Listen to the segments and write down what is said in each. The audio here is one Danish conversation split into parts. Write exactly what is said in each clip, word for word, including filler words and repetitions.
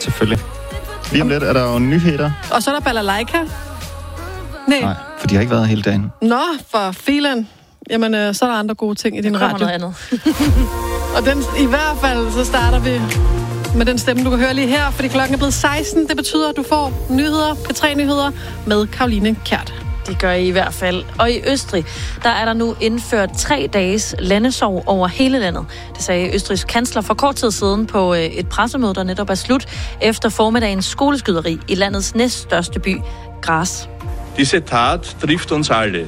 Selvfølgelig. Lige om lidt er der jo nyheder. Og så er der balalaika. Nej. Nej, for de har ikke været hele dagen. Nå, for filen. Jamen, øh, så er der andre gode ting i din radio. noget andet. Og den, i hvert fald, så starter vi med den stemme, du kan høre lige her, fordi klokken er blevet seksten. Det betyder, at du får nyheder, P tre Nyheder, med Karoline Kjært. Det gør I i hvert fald. Og i Østrig, der er der nu indført tre dages landesorg over hele landet. Det sagde Østrigs kansler for kort tid siden på et pressemøde, der netop er slut efter formiddagens skoleskyderi i landets næststørste by, Graz. Diese Tat trifft uns alle.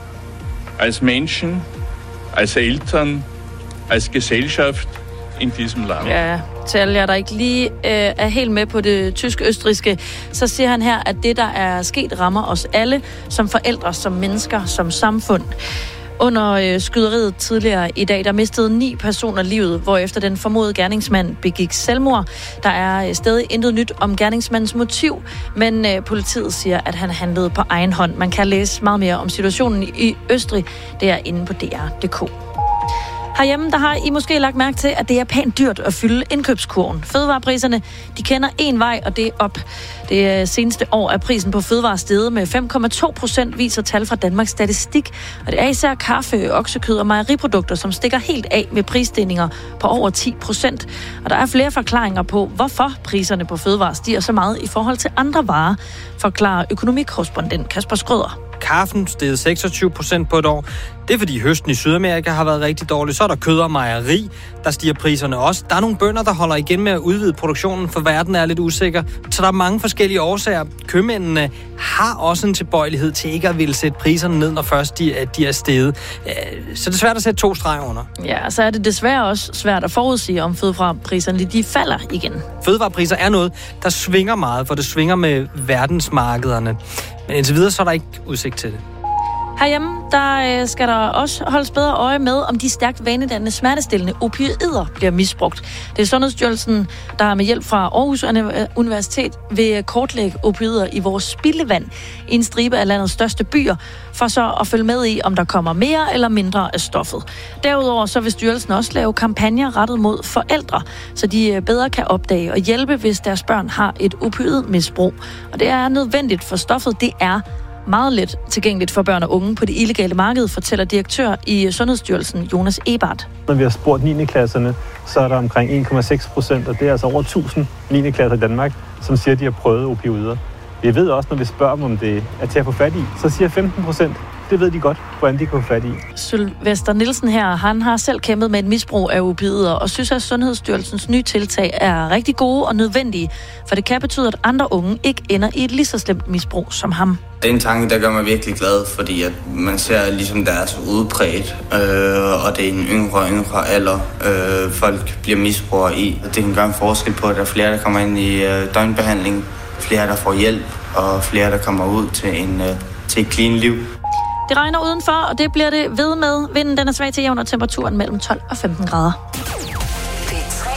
Als Menschen, als Eltern, als Gesellschaft in diesem Land. Ja, til alle jer, der ikke lige øh, er helt med på det tysk-østrigske, så siger han her, at det, der er sket, rammer os alle, som forældre, som mennesker, som samfund. Under øh, skyderiet tidligere i dag, der mistede ni personer livet, hvorefter den formodede gerningsmand begik selvmord. Der er øh, stadig intet nyt om gerningsmandens motiv, men øh, politiet siger, at han handlede på egen hånd. Man kan læse meget mere om situationen i Østrig, det er inde på D R punktum d k. Herhjemme, der har I måske lagt mærke til, at det er pænt dyrt at fylde indkøbskurven. Fødevarepriserne, de kender én vej, og det er op. Det seneste år er prisen på fødevarer steget med fem komma to procent, viser tal fra Danmarks Statistik. Og det er især kaffe, oksekød og mejeriprodukter, som stikker helt af med prisstigninger på over ti procent. Og der er flere forklaringer på, hvorfor priserne på fødevarer stiger så meget i forhold til andre varer, forklarer økonomikorrespondent Kasper Skrøder. Kaffen steget seksogtyve procent på et år. Det er fordi høsten i Sydamerika har været rigtig dårlig. Så er der kød og mejeri, der stiger priserne også. Der er nogle bønder, der holder igen med at udvide produktionen, for verden er lidt usikker. Så der er mange forskellige årsager. Købmændene har også en tilbøjelighed til ikke at ville sætte priserne ned, når først de, de er steget. Så det er svært at sætte to streger under. Ja, så er det desværre også svært at forudsige, om fødevarepriserne de falder igen. Fødevarepriser er noget, der svinger meget, for det svinger med verdensmarkederne. Men indtil videre, så er der ikke udsigt til det. Herhjemme, der skal der også holdes bedre øje med, om de stærkt vanedannende smertestillende opioider bliver misbrugt. Det er Sundhedsstyrelsen, der med hjælp fra Aarhus Universitet vil kortlægge opioider i vores spildevand i en stribe af landets største byer, for så at følge med i, om der kommer mere eller mindre af stoffet. Derudover så vil styrelsen også lave kampagner rettet mod forældre, så de bedre kan opdage og hjælpe, hvis deres børn har et opioidmisbrug. Og det er nødvendigt, for stoffet det er meget let tilgængeligt for børn og unge på det illegale marked, fortæller direktør i Sundhedsstyrelsen, Jonas Ebert. Når vi har spurgt niende klasserne, så er der omkring en komma seks procent, og det er altså over tusind niende klasser i Danmark, som siger, at de har prøvet opioider. Vi ved også, når vi spørger dem, om det er til at få fat i, så siger femten procent, det ved de godt, hvordan de kan få fat i. Sylvester Nielsen her, han har selv kæmpet med et misbrug af opioider, og synes, at Sundhedsstyrelsens nye tiltag er rigtig gode og nødvendige, for det kan betyde, at andre unge ikke ender i et lige så slemt misbrug som ham. Det er en tanke, der gør mig virkelig glad, fordi at man ser ligesom deres udbredt, øh, og det er en yngre og yngre alder, øh, folk bliver misbrugere i. Det kan gøre en forskel på, at der er flere, der kommer ind i øh, døgnbehandling, flere, der får hjælp, og flere, der kommer ud til, en, øh, til et clean liv. Det regner udenfor, og det bliver det ved med. Vinden den er svag til jævn, og temperaturen mellem tolv og femten grader. P tre.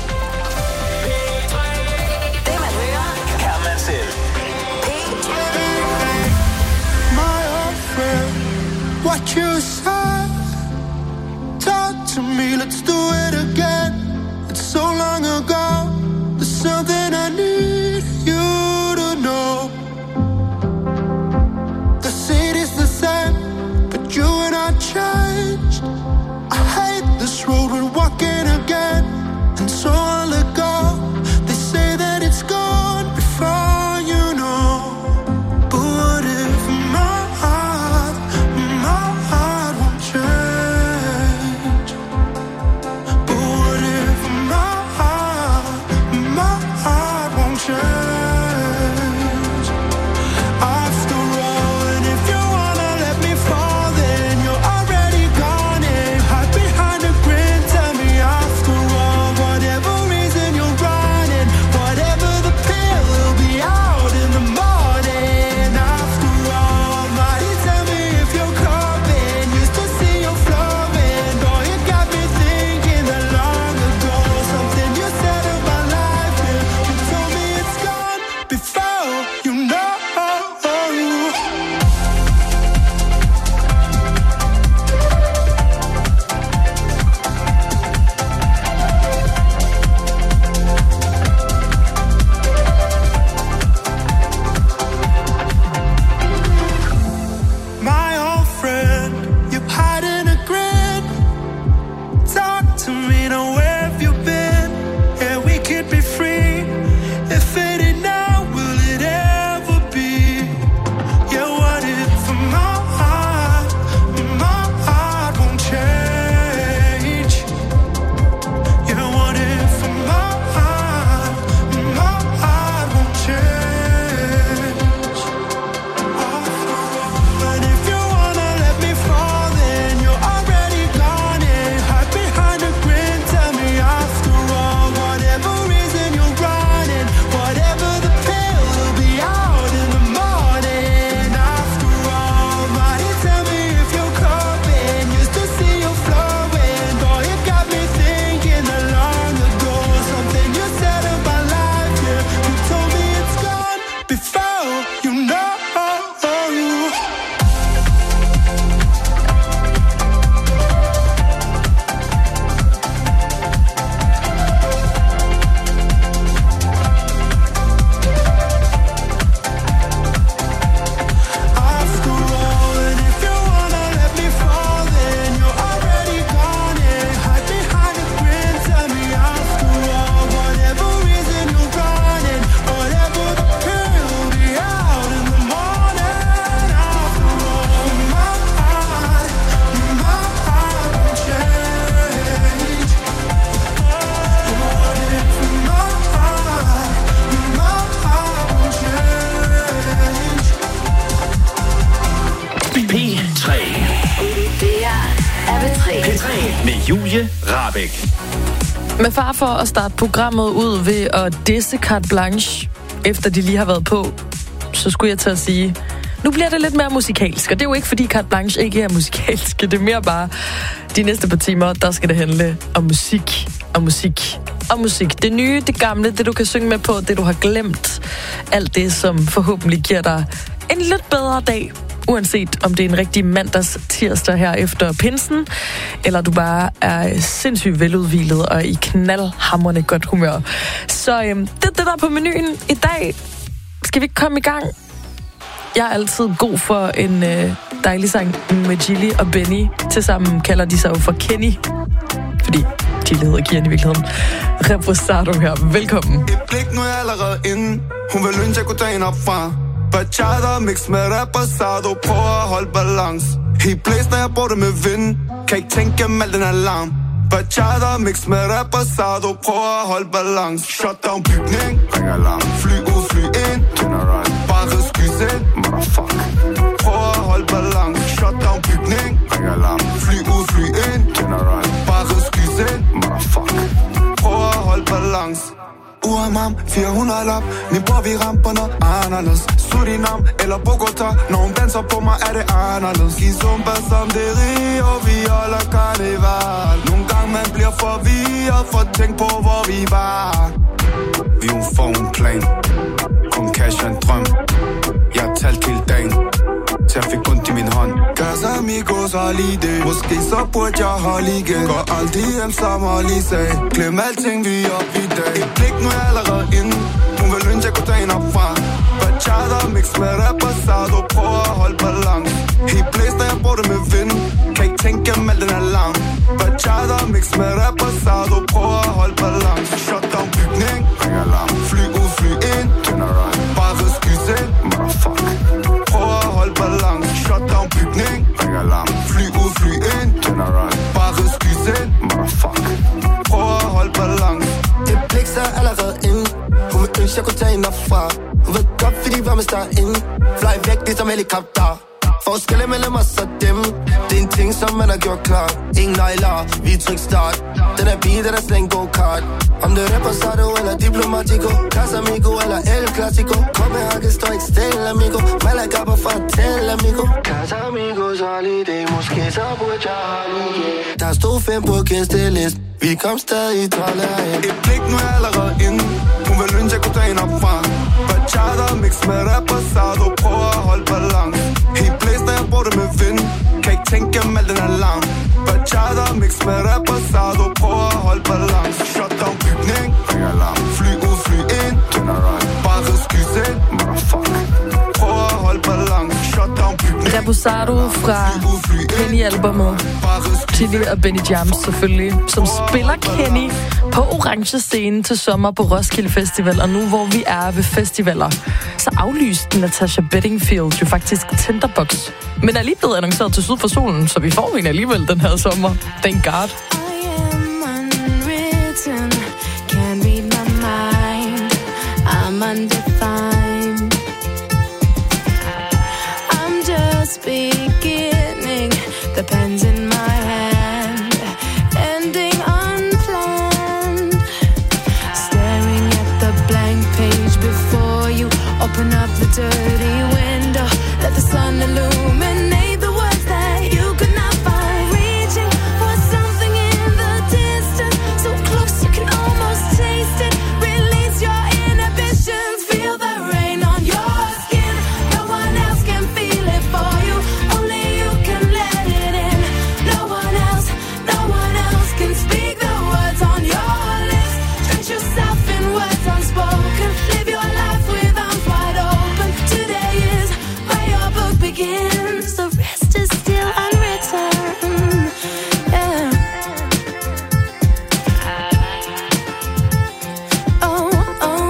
Det man hører, kan man selv. P tre. My old friend, what you said. Talk to me, let's do it again. It's so long ago. There's something I need you to know. The city's the same, but you and I changed. I hate this road we're walking again, and so I'll let go. They say that it's gone before you know. But what if my heart, my heart won't Julie Rahbek. Med far for at starte programmet ud ved at disse carte blanche, efter de lige har været på, så skulle jeg til at sige, nu bliver det lidt mere musikalsk. Og det er jo ikke, fordi carte blanche ikke er musikalsk. Det er mere bare, de næste par timer, der skal det handle om musik, og musik, og musik. Det nye, det gamle, det du kan synge med på, det du har glemt. Alt det, som forhåbentlig giver dig en lidt bedre dag. Uanset om det er en rigtig mandags tirsdag her efter pinsen, eller du bare er sindssygt veludhvilet og i knaldhamrende godt humør. Så øhm, det er det, der er på menuen i dag. Skal vi ikke komme i gang? Jeg er altid god for en øh, dejlig sang med Gilly og Benny. Tilsammen kalder de sig jo for Kenny. Fordi Gilly hedder Kian i virkeligheden. Reposado her. Velkommen. Et blik, nu er jeg allerede inde. Hun vil ønske, jeg kunne tage hende op fra. Bachata mix med reposado. Prøv at holde balance. Helt blæst, når jeg bruger det med vind. Kan ikke tænke gennem al den alarm. Bachata mix med reposado. Prøv at holde balance. Shutdown bygning. Ring alarm. Fly ud, fly ind. Turnaround. Bare skys ind. Motherfuck. Prøv at holde balance. Shutdown bygning. Ring alarm. Fly ud, fly ind. Turnaround. Bare skys ind. Motherfuck. Prøv at holde balance. Uamam, fire hundrede op. Min bror, vi ramper noget anderledes. Surinam eller Bogota. Når hun danser på mig, er det anderledes. Kizumba som det rige, og vi holder karneval. Nogle gange man bliver forvirret, for at tænke på, hvor vi var. Vi hun får en plan. Kun cash og en drøm. Jeg har talt hele dagen, til jeg fik ondt i min hånd. Casa amigos holiday. Måske så burde jeg holde igen. Går aldrig hjem som Holly sagde. Glem alting, vi er op i dag. Et blik, nu er jeg allerede inde. Hun vil ønske, jeg kunne tage hende op fra. Bachata mix med reposado. Prøv at holde balance. Helt blæst, når jeg bruger det med vind. Kan ikke tænke gennem al den alarm. Bachata mix med reposado. Prøv at holde balance. Shutdown bygning. Ring alarm. Fly ud, fly ind. Turnaround. Bare skys ind. Motherfuck. Prøv at holde balance. Shutdown bygning. Ring alarm. Fly ud, fly ind. Turnaround. Bare skys ind. Motherfuck. Prøv at holde balance. Et blik, så er allerede inde. Hun vil ønske, jeg kunne tage hende op fra. Hun ved godt, fordi vi var med inde. Fly væk, ligesom helikopter. Forskelle mellem os og dem. Det er en ting, som man har gjort klar. Ingen nejler, vi er tryk start. Den er bil, den er slet en go-kart. Om det er reposado eller diplomatico. Casamigo eller El Clasico. Copenhagen står ikke stille, amigo. Malaga på fortæl, amigo. Casamigos holiday. Måske så burde jeg holde. Der stod fem på gæstelist. Vi kom stadig tolv herhen. Et blik, nu er jeg allerede inde. Hun vil ønske, jeg kunne tage hende op fra. Bachata mix med reposado. Prøv at holde balance. Helt blæst, når jeg bruger det med vind. Kan ikke tænke gennem al den alarm. Bachata mix med reposado. Prøv at holde balance. Shutdown bygning. Ring alarm. Fly ud, fly ind. Turnaround. Bare skys ind. Motherfuck. Prøv at holde balance. Shutdown bygning. Reposado fra Kenny-albumet. Chili og Benny Jams selvfølgelig, som spiller Kenny på orange scene til sommer på Roskilde Festival. Og nu hvor vi er ved festivaler, så aflyste Natasha Bedingfield jo faktisk Tinderbox. Men er lige blevet annonceret til Syd for Solen, så vi får hende alligevel den her sommer. Thank God. Can't read my mind. I'm undefined. I'm just beginning. The pen's in my hand, ending unplanned. Staring at the blank page before you. Open up the dirty window. Let the sun illuminate the words that you could not find. Reaching for something in the distance, so close you can almost taste it. Release your inhibitions. Feel the rain on your skin. No one else can feel it for you. Only you can let it in. No one else, no one else can speak the words on your lips. Drench yourself in words unspoken. Live your life with arms wide open. Today is where your book begins. The rest is still unwritten. Yeah. Oh, oh.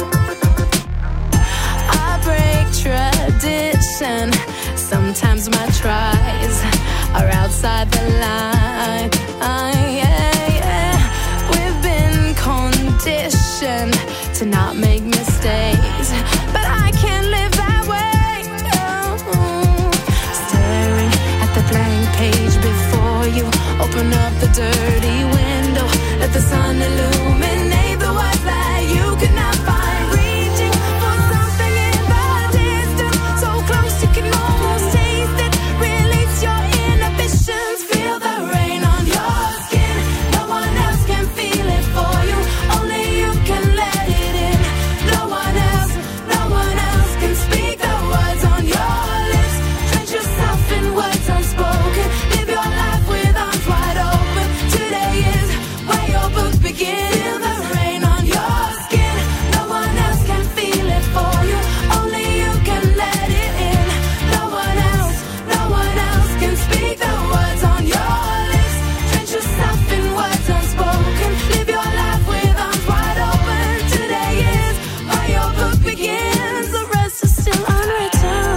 I break tradition. Sometimes my tries are outside the line. Uh, yeah, yeah. We've been conditioned to not make mistakes, but I can't live that way. Oh. Staring at the blank page before you. Open up the dirty window, let the sun illuminate the words that you cannot find. Reaching for something in the distance, so close you can almost taste it. Release your inhibitions, feel the rain on your skin. No one else can feel it for you, only you can let it in. No one else, no one else can speak the words on your lips. Drench yourself in words unspoken, live your life with arms wide open. Today is where your book begins. Feel the rain on your skin, no one else can feel it for you, only you can let it in. No one else, no one else can speak the words on your lips. Drench yourself in words unspoken, live your life with arms wide open. Today is where your book begins, the rest is still unwritten.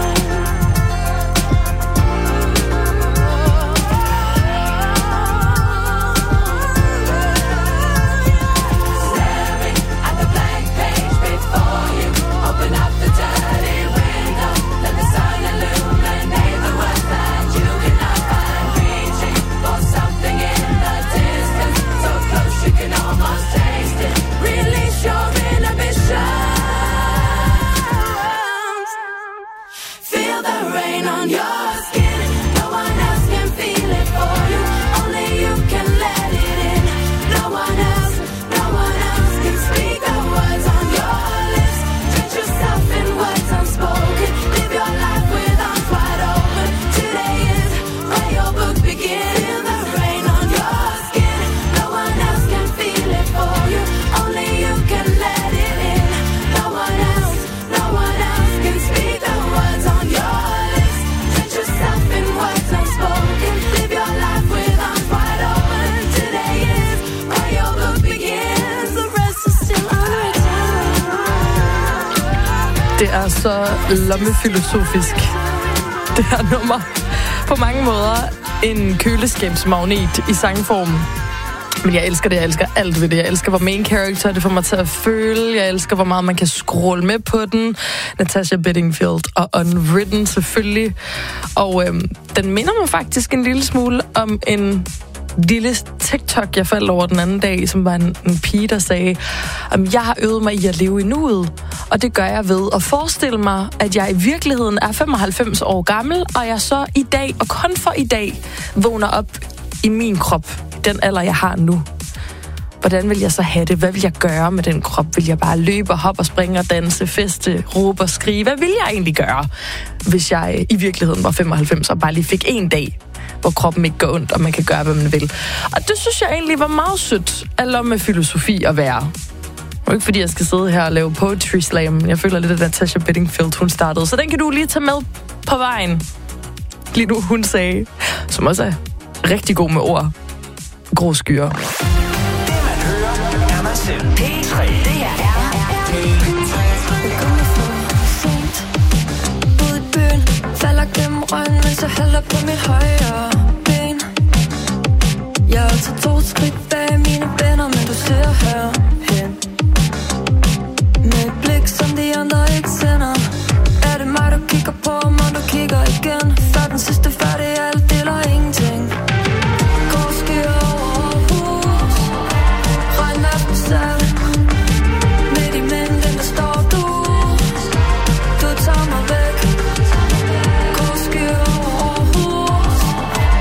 Staring at the blank page before you, open up the dirty window, let the sun illuminate the words that you cannot find. Reaching for something in the distance, so close you can almost taste it. Release your inhibitions. Feel the rain on your skin, no one else can feel it for you, only you can let it in. No one else, no one else can speak the words on your lips. Drench yourself in words unspoken, live your life with arms wide open. Today is where your book begins. Feel the rain on your skin, no one else can feel it for you, only you can let it in. No one else, no one else can speak the words on your lips. Drench yourself in words unspoken, live your life with arms wide open. Today is where your book begins, the rest is still unwritten. Det er så lommefilosofisk, det her nummer. På mange måder en køleskabsmagnet i sangform. Men jeg elsker det, jeg elsker alt ved det. Jeg elsker, hvor main character det får mig til at føle. Jeg elsker, hvor meget man kan scrolle med på den. Natasha Bedingfield og Unwritten selvfølgelig. Og øhm, den minder mig faktisk en lille smule om en lille TikTok, jeg faldt over den anden dag, som var en, en pige, der sagde, at jeg har øvet mig i at leve i nuet, og det gør jeg ved at forestille mig, at jeg i virkeligheden er femoghalvfems år gammel, og jeg så i dag, og kun for i dag, vågner op i min krop, den alder, jeg har nu. Hvordan vil jeg så have det? Hvad vil jeg gøre med den krop? Vil jeg bare løbe og hoppe og springe og danse, feste, råbe og skrige? Hvad vil jeg egentlig gøre, hvis jeg i virkeligheden var femoghalvfems og bare lige fik en dag, hvor kroppen ikke går ondt, og man kan gøre, hvad man vil? Og det synes jeg egentlig var meget sødt, eller med filosofi at være. Og ikke fordi jeg skal sidde her og lave poetry slam. Jeg føler lidt, at Natasha Bedingfield, hun startede. Så den kan du lige tage med på vejen. Lige nu, hun sagde, som også er rigtig god med ord. Grå skyer. P tre. Det her er P tre. Ud i byen, falder gennem røgen, mens jeg hælder på mit højre ben. Jeg er altid to skridt bag mine venner, men du ser herhen. Med et blik, som de andre ikke sender. Er det mig, du kigger på mig, du kigger igen. Før den sidste færdig, alt eller ingenting. Grå skyer over hus, regn af selv. Midt i mængden, der står du. Du tager mig væk. Grå skyer over hus,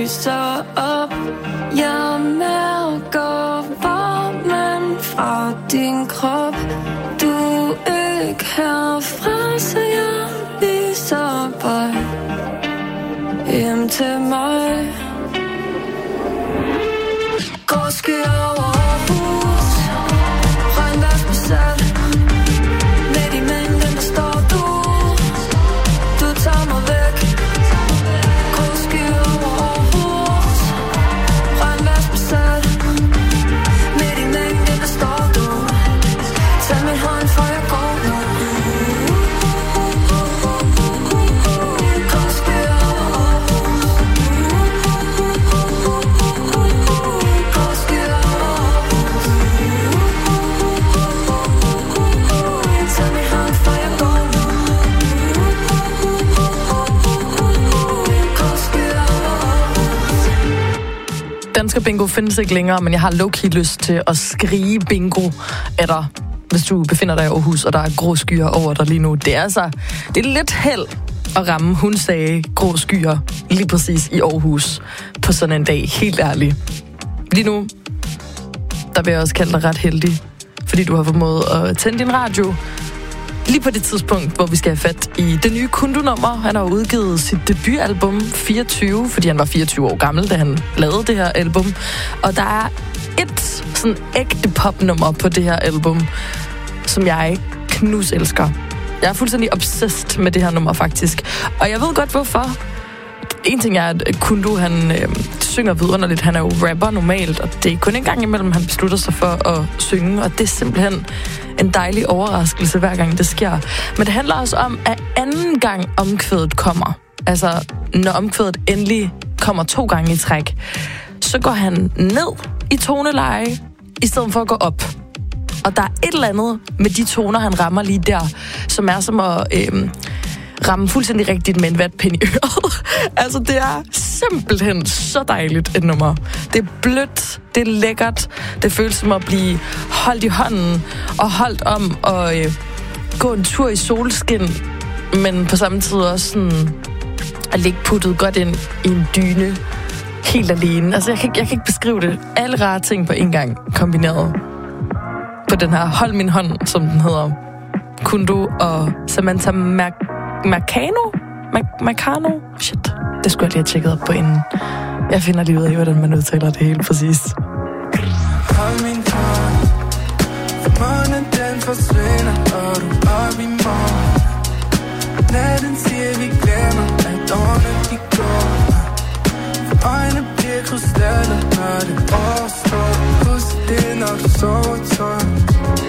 lyser op. Jeg mærker varmen fra din krop. Du er ikke herfra, så jeg viser vej hjem til mig. Grå skyer over Aarhus, regnvejr besat. Midt i mængden, der står du. Du tager mig væk. Grå skyer over Aarhus, regnvejr besat. Midt i mængden, der står du. Tag min hånd, for jeg går nu. Grå skyer over Aarhus. Grå skyer over Aarhus. Tag min hånd, for jeg går nu. Grå skyer over Aarhus. Dansker bingo findes ikke længere, men jeg har low-key lyst til at skrige bingo af dig, hvis du befinder dig i Aarhus, og der er grå skyer over dig lige nu. Det er altså, det er lidt held at ramme, hun sagde, grå skyer lige præcis i Aarhus på sådan en dag. Helt ærligt. Lige nu, der vil jeg også kalde dig ret heldig, fordi du har formået at tænde din radio lige på det tidspunkt, hvor vi skal have fat i det nye Kundu-nummer. Han har udgivet sit debutalbum fireogtyve, fordi han var fireogtyve år gammel, da han lavede det her album. Og der er et sådan ægte popnummer på det her album, som jeg knus elsker. Jeg er fuldstændig obsessed med det her nummer, faktisk. Og jeg ved godt, hvorfor. En ting er, at Kundu, han øh, synger vidunderligt. Han er jo rapper normalt, og det er kun en gang imellem, han beslutter sig for at synge. Og det er simpelthen en dejlig overraskelse, hver gang det sker. Men det handler også om, at anden gang omkvædet kommer, altså når omkvædet endelig kommer to gange i træk, så går han ned i toneleje, i stedet for at gå op. Og der er et eller andet med de toner, han rammer lige der, som er som at øh, ramme fuldstændig rigtigt med en vatpind i øret. Altså, det er simpelthen så dejligt et nummer. Det er blødt, det er lækkert, det føles som at blive holdt i hånden og holdt om at øh, gå en tur i solskin, men på samme tid også sådan at ligge puttet godt ind i en dyne helt alene. Altså, jeg kan, jeg kan ikke beskrive det. Alle rare ting på en gang kombineret på den her Hold min hånd, som den hedder. Kundu og Samantha Mac- Macano? Mac- Macano? Shit, det skulle jeg lige have tjekket op på inden. Jeg finder lige ud af, hvordan man udtaler det helt præcis. Hold min hånd, for månen den forsvinder, og du er i morgen. Natten siger, vi glemmer, at årene de går. For øjne bliver krystaller, når det overstår. Husk det, når du sover tøj.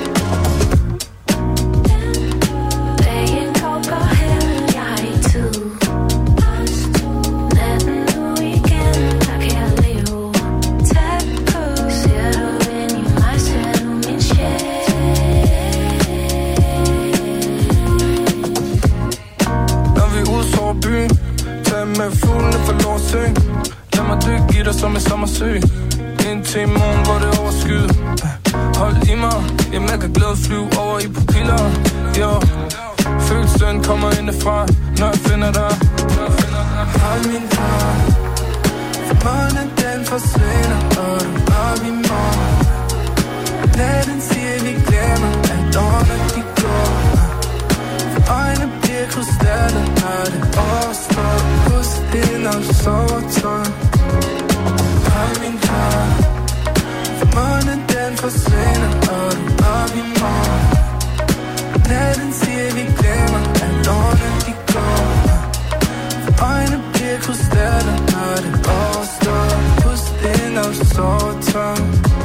Med fuglene for lov at synge. Lad mig dykke i dig som en sommersø. Indtil i morgen, hvor det overskyder. Hold i mig, jamen jeg kan glæde flyve over i pupiller. Jo, følelsen kommer indefra, når jeg finder dig. Hold min hånd, for månen den forsvinder, og du er op i morgen. Natten siger, vi glemmer, at årene de går. Øjne bliver krystaller, når det overstår. Husk det, når du sover tøj. Hold min hånd, for månen den forsvinder, og du er op i morgen. Natten siger, vi glemmer, at årene de går. Øjne bliver krystaller, når det overstår. Husk det, når du sover tøj.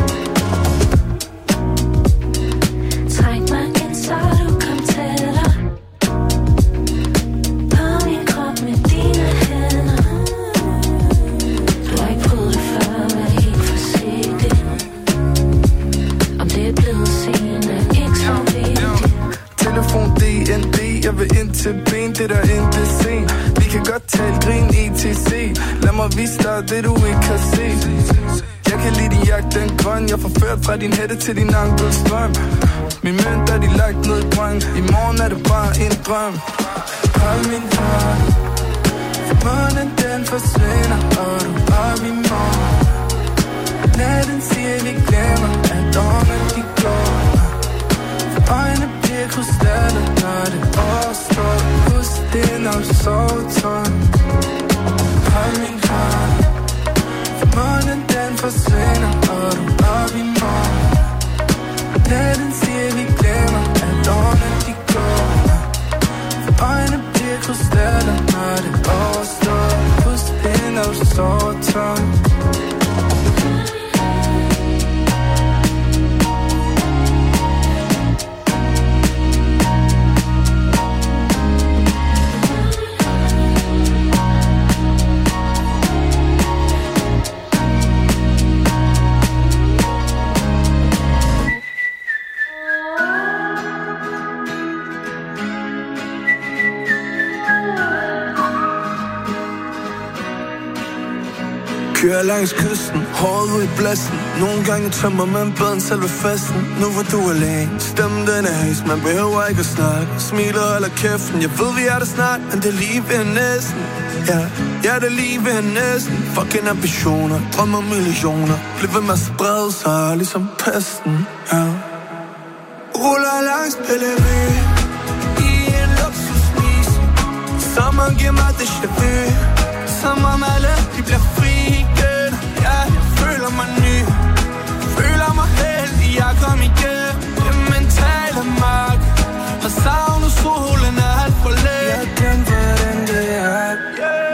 Træk mig ind, så du kom tættere. Jeg vil ind til ben, det der intet sen. Vi kan godt tale grin, E T C. Lad mig vise dig det du ikke kan se. Jeg kan lide din jagt, den grøn. Jeg får ført fra din hætte til din ankelstrøm. Min mønt er de lagt ned i brøn. I morgen er det bare en drøm. Hold min hånd, for månen den forsvinder, og du er sover tungt. Hold min hånd, for månen den forsvinder, og du er op i morgen. Natten siger vi glemmer, at årene de går. For øjnene bliver krystaller, når det overstår. Pust ind, når du sover tungt. Kører langs kysten, håret ud i blæsten. Nogle gange tømmer man bedre selve festen. Nu hvor du er alene, stemmen den er hæs. Man behøver ikke at snakke, smiler eller kæften. Jeg ved vi er der snart, men det er lige ved næsten. Ja, ja det er lige ved næsten. Fucking ambitioner, drømmer millioner. Bliv ved med at sprede sig, ligesom pesten. Ja. Ruller langs Pellery i en luksusmis. Sommeren giver mig déjà vu. Som om alle de bliver fri igen. Ja, jeg føler mig ny, føler mig heldig, jeg kom igen. Det mentale magt har savnet solen er alt for let. Jeg glemte hvordan det er. Yeah,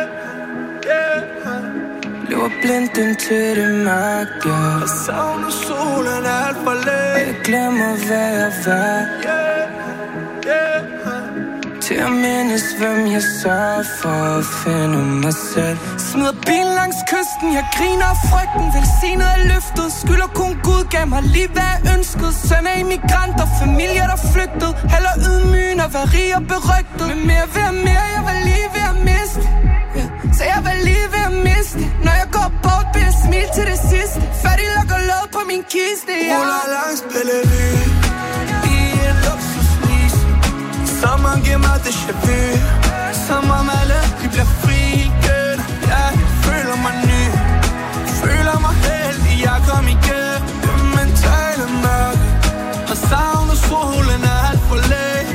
yeah. Lever blindt indtil det magt, ja. Har savnet solen er alt for let. Og jeg glemmer hvad jeg var. Yeah, yeah. Til at mindes, hvem jeg sørger for at finde mig selv. Smider bilen langs kysten, jeg griner af frygten. Velsignet er løftet, skylder kun Gud, gav mig lige hvad jeg ønskede. Søn af immigranter, familier der flygtede. Heller ydmygen og være rig og berygtet. Men mere ved at mere, jeg var lige ved at miste. Yeah. Så jeg var lige ved at miste. Når jeg går bort, bliver jeg smil til det sidste. Færdig lukker låd på min kiste, ja. Ruller langs Pellery i en luksusmis. Sommeren giver mig déjà vu. Som om alle de bliver fri igen. Ja, jeg føler mig ny, føler mig heldig, jeg kom igen. Det mentale mørke har savnet solen er alt for let.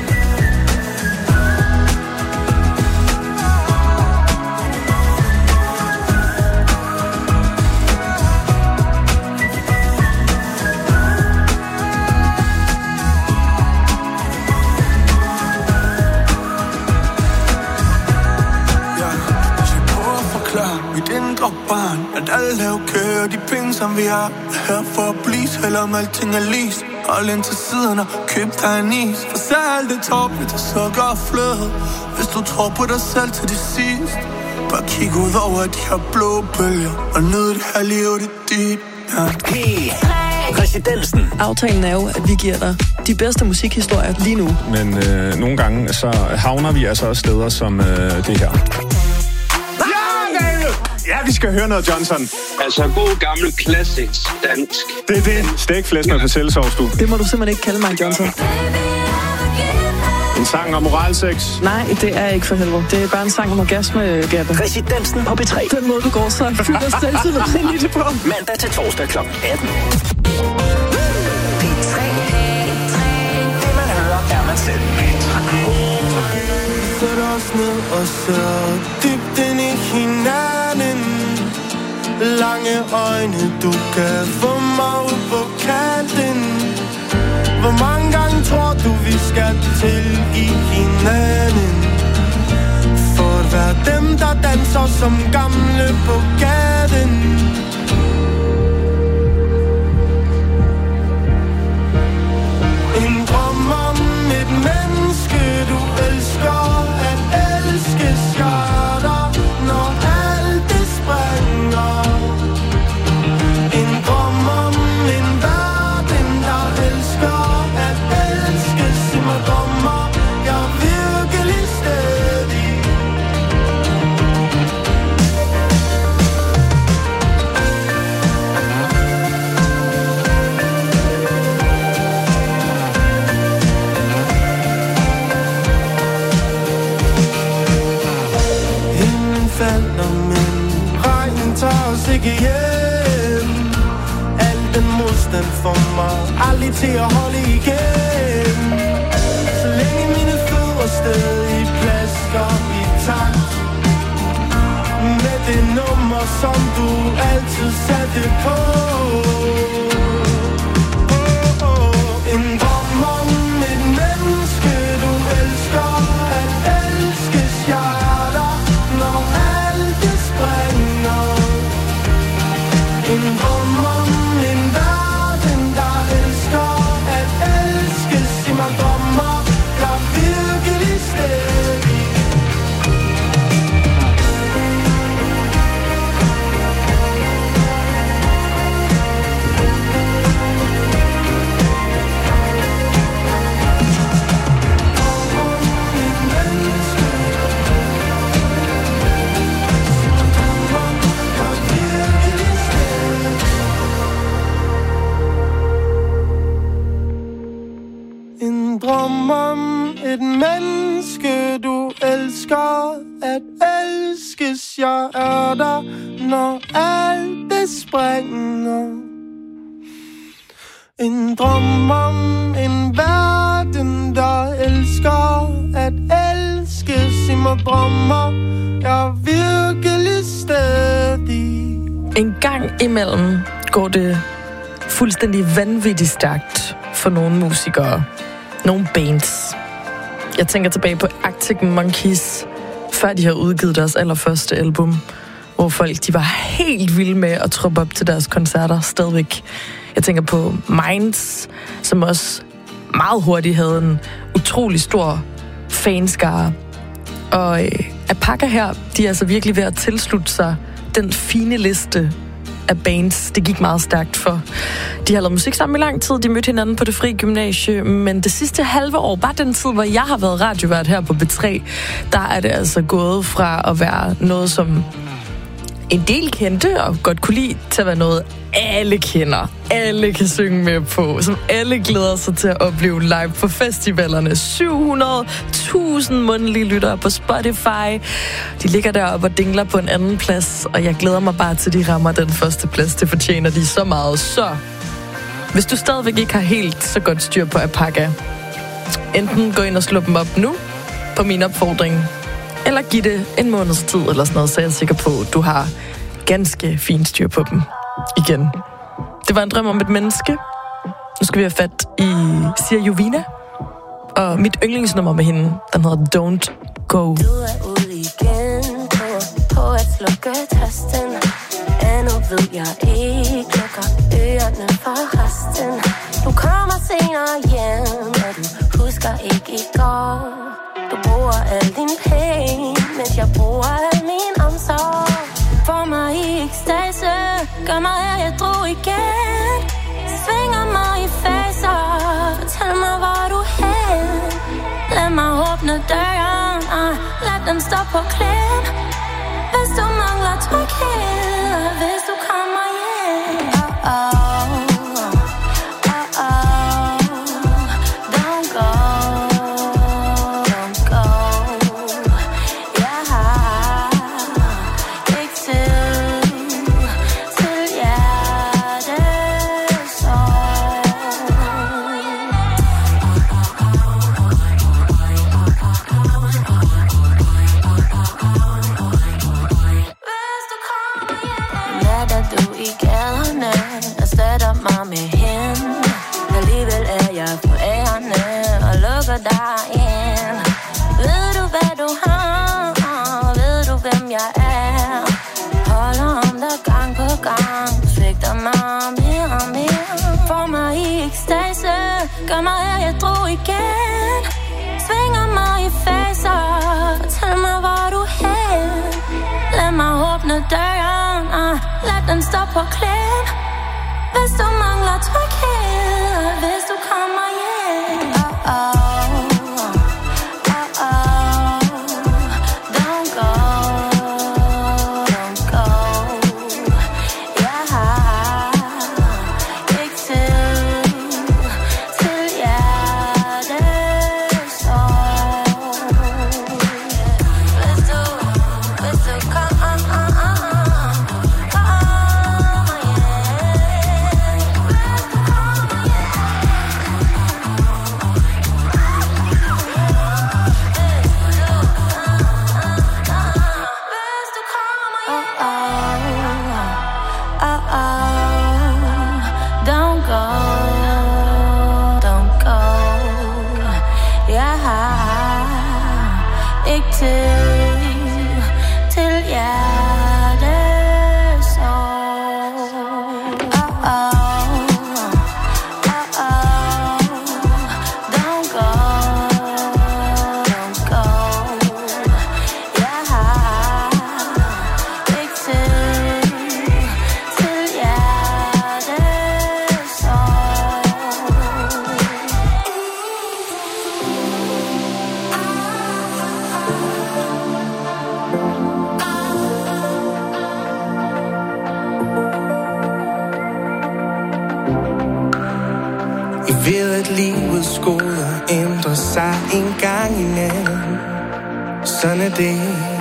Mit indre barn, at alle er okay, og de penge som vi har er her for at blive, selvom alting er lis. Hold ind til siden og køb dig en is. For så er alt det tåbeligt og sukker og fløde. Hvis du tror på dig selv til det sidst, bare kig ud over de her blå bølger og nyd det her liv, det er dit. Ja. Residensen. Aftalen er jo, at vi giver dig de bedste musikhistorier lige nu. Men øh, nogle gange så havner vi altså også steder som øh, det her. Ja, vi skal høre noget Johnson. Altså god gammel klassisk dansk. Det er det. Stegflæsk med persillesovs, du. Det må du simpelthen ikke kalde mig, Johnson. En sang om moralsex. Nej, det er ikke for helvede. Det er bare en sang om orgasme, Gabbe. Residensen på P tre. Den måde, du går så fyldt af selvtillid ind i det på. Mandag til torsdag klokken atten. P tre. Det man hører, er man selv. Sæt os ned og så dybt ind i hinanden. Lange øjne, du kan få mig ud på kanten. Hvor mange gange tror du, vi skal tilgive hinanden? For at være dem, der danser som gamle på gaden. En drøm om et menneske, du elsker. At elske skatter, når alt det springer. En drøm om en verden, der elsker. At elske simmer drømmer. Jeg er virkelig stedig. Ikke hjem. Al den modstand får mig aldrig til at holde igen. Så længe mine fødder stadig plasker i takt det nummer, som du altid satte på. Oh, oh. En drøm om et menneske, du elsker. At elskes jeg er der, når alt det springer. En drøm om en verden, der elsker. At elskes i mig drømmer jeg virkelig stædig. En drøm om et menneske, du elsker. At elskes jeg er der, når alt det springer. En drøm om en verden, der elsker. At elskes i mig drømmer jeg virkelig stadig. En gang imellem går det fuldstændig vanvittigt stærkt for nogle musikere, nogle bands. Jeg tænker tilbage på Arctic Monkeys, før de har udgivet deres allerførste album, hvor folk de var helt vilde med at troppe op til deres koncerter stadigvæk. Jeg tænker på Minds, som også meget hurtigt havde en utrolig stor fanskare. Og øh, Alpaca her, de er altså virkelig ved at tilslutte sig den fine liste af bands. Det gik meget stærkt for. De har lavet musik sammen i lang tid. De mødte hinanden på Det Frie Gymnasie. Men det sidste halve år, bare den tid, hvor jeg har været radiovært her på B tre, der er det altså gået fra at være noget, som en del kendte og godt kunne lide, til at være noget, alle kender. Alle kan synge med på. Som alle glæder sig til at opleve live på festivalerne. syv hundrede tusind mundlige lyttere på Spotify. De ligger deroppe og dingler på en anden plads, og jeg glæder mig bare til, de rammer den første plads. Det fortjener de så meget. Så hvis du stadigvæk ikke har helt så godt styr på Alpaca, enten gå ind og slå dem op nu, på min opfordring, eller giv det en måneds tid eller sådan noget, så jeg er sikker på, at du har ganske fint styr på dem igen. Det var en drøm om et menneske. Nu skal vi have fat i Sia Jovina, og mit yndlingsnummer med hende, den hedder Don't Go. Du er ude igen på, på at slukke tasten. Endnu ved jeg ikke, lukker ørerne for resten. Du kommer senere hjem, og du husker ikke i går. Du bruger al din penge, mens jeg bruger al min omsorg. Får mig i ekstase, gør mig af, jeg drog igen. Svinger mig i faser, fortæl mig, hvor du hen. Lad mig åbne døren, og lad den stå på klem. Hvis du mangler tryghed, hvis du kommer hjem. Oh, oh. Derinde. Ved du, hvad du har? Ved du, hvem jeg er? Holder om dig gang på gang. Svigter mig mere og mere. Får mig i ekstase. Gør mig af, jeg drog igen. Svinger mig i faser. Fortæl mig, hvor du hen. Lad mig åbne døren, og lad den stå på klem. Hvis du mangler tryghed, hvis du kommer hjem. Oh, oh. Jeg ved, at livets goder ændrer sig en gang imellem. Sådan er det.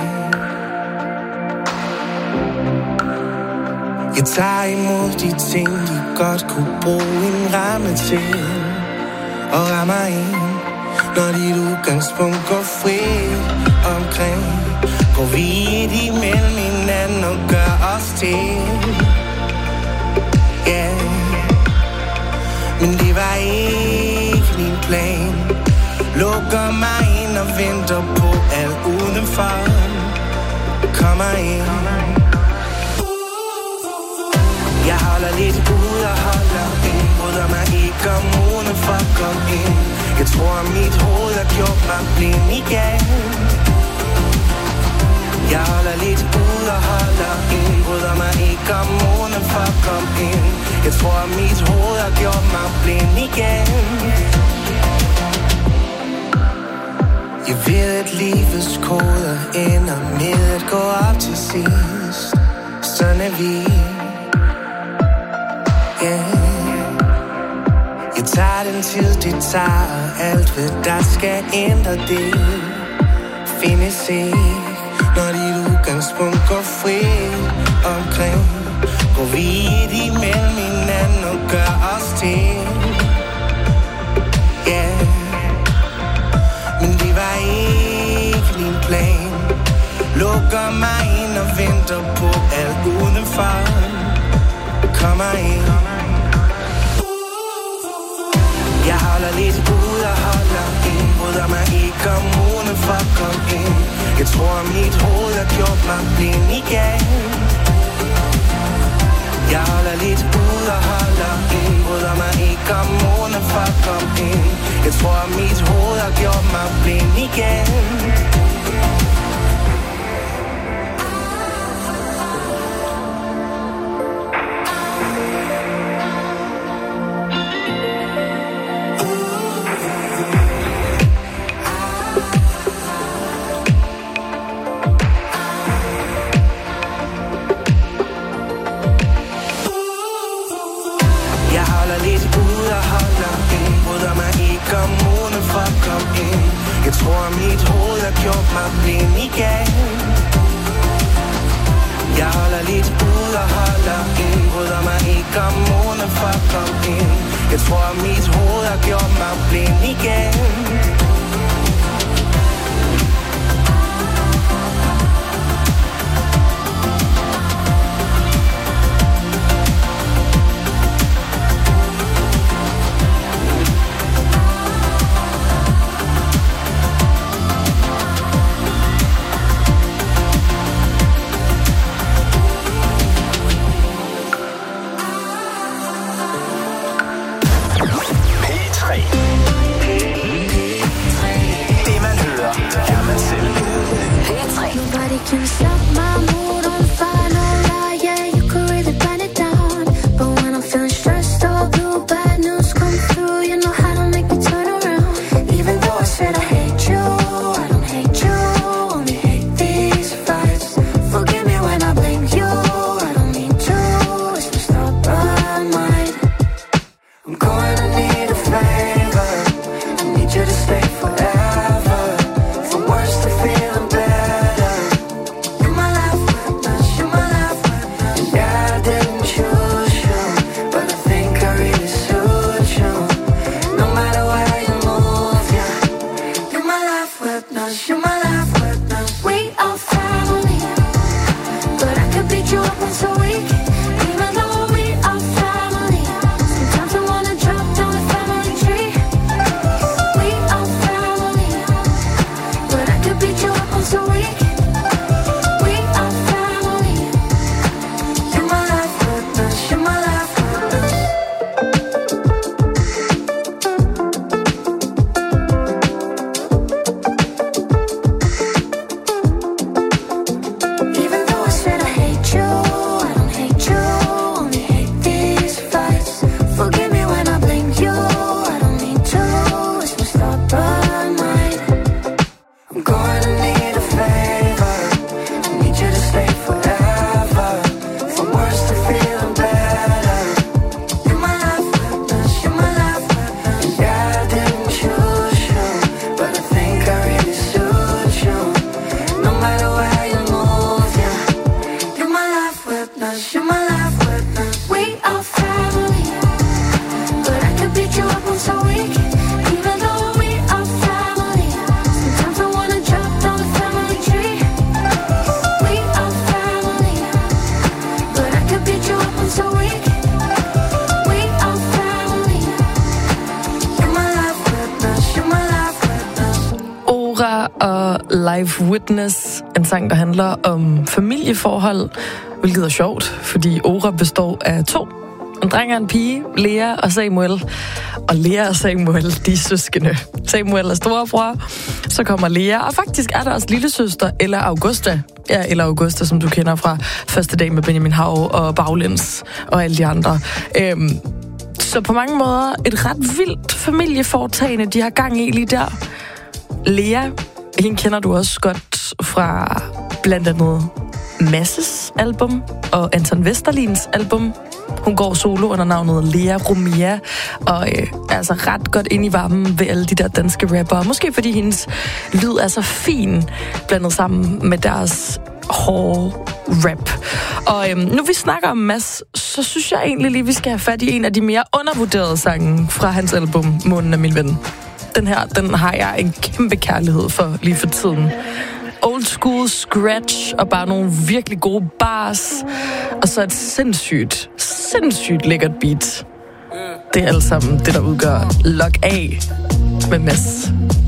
Jeg tager imod de ting, de godt kunne bruge en ramme til, og rammer ind, når dit udgangspunkt går fri omkring. Går vi et imellem hinanden og gør os til, ja. Yeah. Men det var ikke min plan. Lukker mig ind og venter på alt udenfor. Kommer ind. Jeg holder lidt ud og holder ind. Bryder mig ikke om uden for at komme ind. Jeg tror mit hoved har gjort mig blind igen. Jeg holder lidt ud og holder ind. Bryder mig ikke om uden for at komme ind. Jeg tror mit hoved har gjort mig blind igen. Jeg ved at livets koder ender med at gå op til sidst. Sådan er vi. Yeah. Jeg tager den tid, det tager, og alt hvad der skal ændre det findes ikke, når dit udgangspunkt går fri omkring. Går vi et imellem hinanden og gør os til, yeah. Men det var ikke min plan. Lukker mig ind og venter på alt udenfor. Kommer ind. Jeg holder lidt ud og holder ind. Bryder mig ikke om uden for at komme ind. Jeg tror mit hoved har gjort mig blind igen. Jeg holder lidt ud og holder ind. Bryder mig ikke om uden for at komme ind. Jeg tror mit hoved har gjort mig blind igen. Jeg tror mit hoved har gjort mig blind igen. Jeg holder lidt ud og holder ind. Bryder mig ikke om månen for at komme ind. Jeg tror mit hoved har gjort mig blind igen. Can set my mood on fire, no lie, yeah, you could really burn it down. But when I'm feeling stressed or blue, bad news come through, you know how to make me turn around. Even though I said I hate you, I don't hate you, only hate these fights. Forgive me when I blame you, I don't mean to, it's my stubborn mind. I'm going to need a favor, I need you to stay forever. From worse to feeling better. I witness. You're my life witness. We are family, but I could beat you up, I'm so weak. Even though we are family, sometimes I wanna jump down the family tree. We are family, but I could beat you up, I'm so weak. We are family. You're my life witness. You're my life witness. Ora og Live Witness, en sang, der handler om familieforhold, hvilket er sjovt, fordi Ora består af to. En dreng og en pige, Lea og Samuel. Og Lea og Samuel, de er søskende. Samuel er storebror, så kommer Lea, og faktisk er der også lillesøster, eller Augusta. Ja, eller Augusta, som du kender fra Første dag med Benjamin Hav og Baglæns og alle de andre. Øhm, så på mange måder et ret vildt familieforetagende, de har gang i lige der. Lea, hende kender du også godt fra blandt andet Masses album og Anton Vesterlins album. Hun går solo under navnet Lea Romea, og øh, er altså ret godt inde i varmen ved alle de der danske rappere. Måske fordi hendes lyd er så fin, blandet sammen med deres hårde rap. Og øhm, nu vi snakker om Mads, så synes jeg egentlig lige, vi skal have fat i en af de mere undervurderede sange fra hans album, Månen er min ven. Den her, den har jeg en kæmpe kærlighed for lige for tiden. Old school scratch og bare nogle virkelig gode bars. Og så et sindssygt, sindssygt lækkert beat. Det er alt sammen det, der udgør Log A med Mads.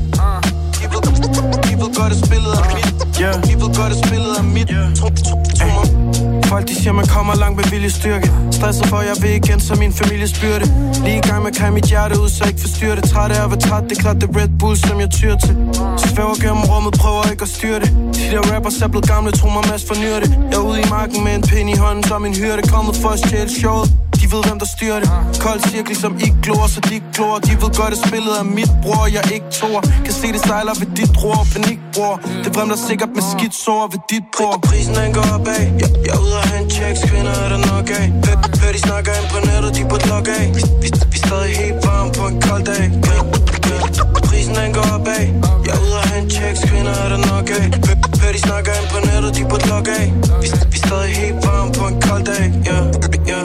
Folk de siger man kommer langt med viljestyrke. Stresset for jeg vil igen som min families byrde. Lige i gang med at kræve mit hjerte ud, så ikke forstyrre det. Træt af at være træt, det er klart det Red Bull som jeg tyr til. Svæver gennem rummet, prøver ikke at styre det. De der rappers er blevet gamle, tro mig Mads fornyer det. Jeg er ude i marken med en pind i hånden som en hyrde. Kommet for at stjæle showet. De ved hvem der styrer det. Kold cirkel som ikke glor, så de glor. De ved godt at spillet er mit bror, jeg ikke tror. Kan se det sejler ved dit ror, panik bror. Det vrimler sikkert med skidt sår ved dit bord. Prisen den går opad. Jeg, jeg er ude og hente checks, kvinder er der nok af. Hør, hør de snakker ind på nettet, de burde logge af. Vi, vi, vi er stadig helt varme på en kold dag. Prisen den går opad. Jeg er ude og hente checks, kvinder er der nok af. Hør, hør de snakker ind på nettet, de burde logge af. Vi, vi er stadig helt varme på en kold dag. Ja, ja.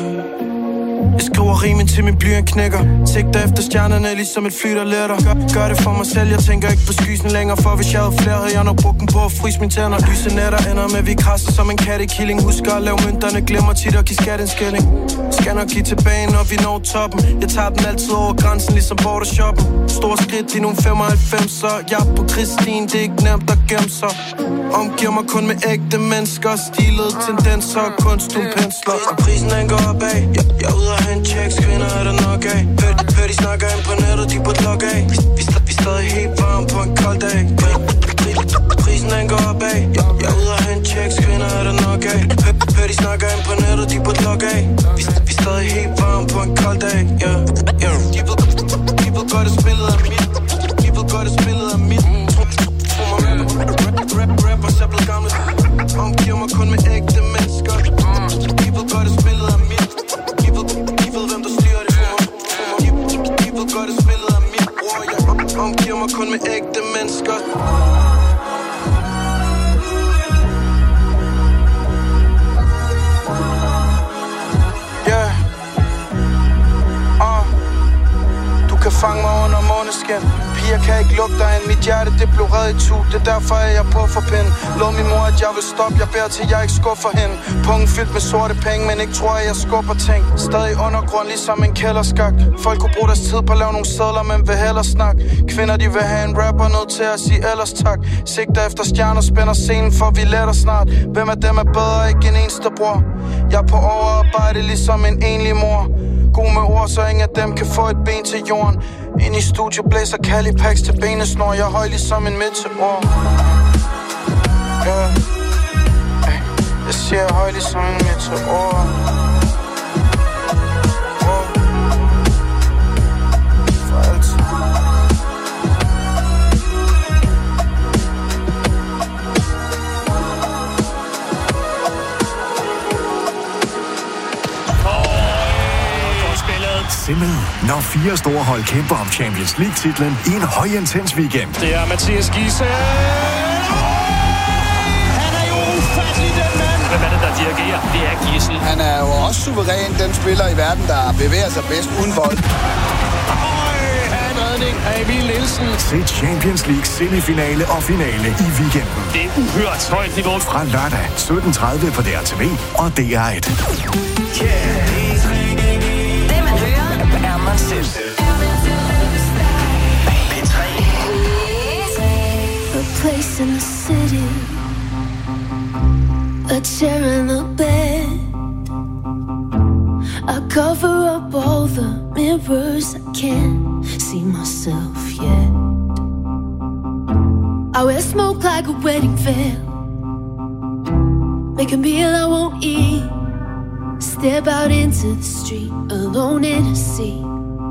Jeg skriver rimen til min blyant knækker. Sigter efter stjernerne ligesom et fly der letter. Gør, gør det for mig selv, jeg tænker ikke på skysen længere. For hvis jeg havde flere, havde jeg nok brugt dem på at fryse mine tænder. Lyse nætter ender med vi krasser som en kattekilling. Husker at lave mønterne, glemmer tit at give skat en skilling. Skal nok give tilbage når vi når toppen. Jeg tager den altid over grænsen ligesom bordershoppen. Store skridt i nogle femoghalvfems, så jeg er på Christine, det er ikke nemt at gemme sig. Omgiver mig kun med ægte mennesker. Stilede tendenser og kunst uden pensler. Prisen den går opad. Jeg, jeg er ude og hente checks, kvinder er der nok af. Hør, hør de snakker ind på nettet, de burde logge af. Vi, vi, vi er stadig helt varme på en kold dag. Prisen den går opad. Jeg, jeg er ude og hente checks, kvinder er der nok af. Hør, hør de snakker ind på nettet, de burde logge af. Vi, vi er stadig helt varme på en kold dag. Ja, ja. De ved, de ved godt at spillet er mit. De ved godt at spillet er mit. Tro mig rapper, rappers er blevet gamle. Omgiver mig kun med ægte mennesker. De ved godt at spillet er mit. De ved hvem der styrer det for mig. De ved godt at spillet er mit bror. Jeg omgiver mig kun med ægte mennesker. Kan fange mig under måneskin. Piger kan ikke lukke dig ind. Mit hjerte det blev reddet i tu. Det er derfor er jeg på for pind. Lov min mor at jeg vil stoppe. Jeg beder til jeg ikke skuffer hende. Pungen fyldt med sorte penge, men ikke tror at jeg skubber ting. Stadig undergrund ligesom en kælderskak. Folk kunne bruge deres tid på at lave nogle sedler, men vil hellere snak. Kvinder de vil have en rapper nødt til at sige ellers tak. Sigter efter stjerner, spænder scenen for vi letter snart. Hvem af dem er bedre, ikke en eneste bror. Jeg er på overarbejde ligesom en enlig mor. God med ord, så ingen af dem kan få et ben til jorden. Ind i studio blæser Calipax til benesnor. Jeg er høj ligesom en meteor. Yeah. Jeg siger jeg er høj ligesom en meteor. For altid. Simpelthen, når fire store hold kæmper om Champions League-titlen i en højintens weekend. Det er Mathias Giese. Han er jo ufattelig, den mand. Hvem er det, der dirigerer? Det er Gissel. Han er jo også suveræn, den spiller i verden, der bevæger sig bedst uden bold. Af Emil Nielsen. Se Champions League semifinale og finale i weekenden. Det er uhørt højt niveau. Fra lørdag sytten tredive på D R T V og D R et. Det man hører, er man selv. P tre. A place in the city, a chair in the bed. I cover up all the mirrors, I can't see myself yet. I wear smoke like a wedding veil, make a meal I won't eat, step out into the street alone in a sea.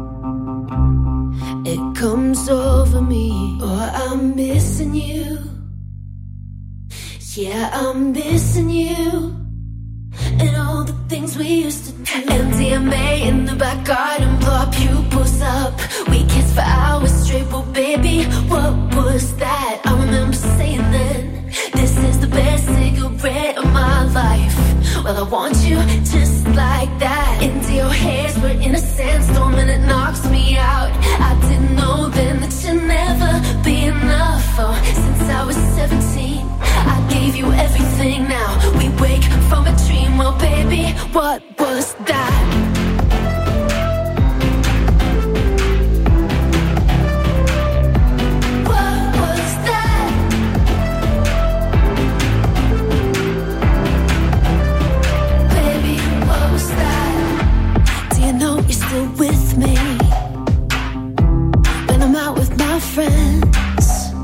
It comes over me, oh, I'm missing you. Yeah, I'm missing you. And all the things we used to do. M D M A in the back garden, blow our pupils up. We kissed for hours straight, well baby, what was that? I remember saying then, this is the best cigarette of my life. Well, I want you just like that. Into your hairs, we're in a sandstorm and it knocks me out. I didn't know then that you'd never be enough. Oh, since I was seventeen, I gave you everything. Now we wake from a dream. Well, baby, what was that? What was that? Baby, what was that? Do you know you're still with me when I'm out with my friends?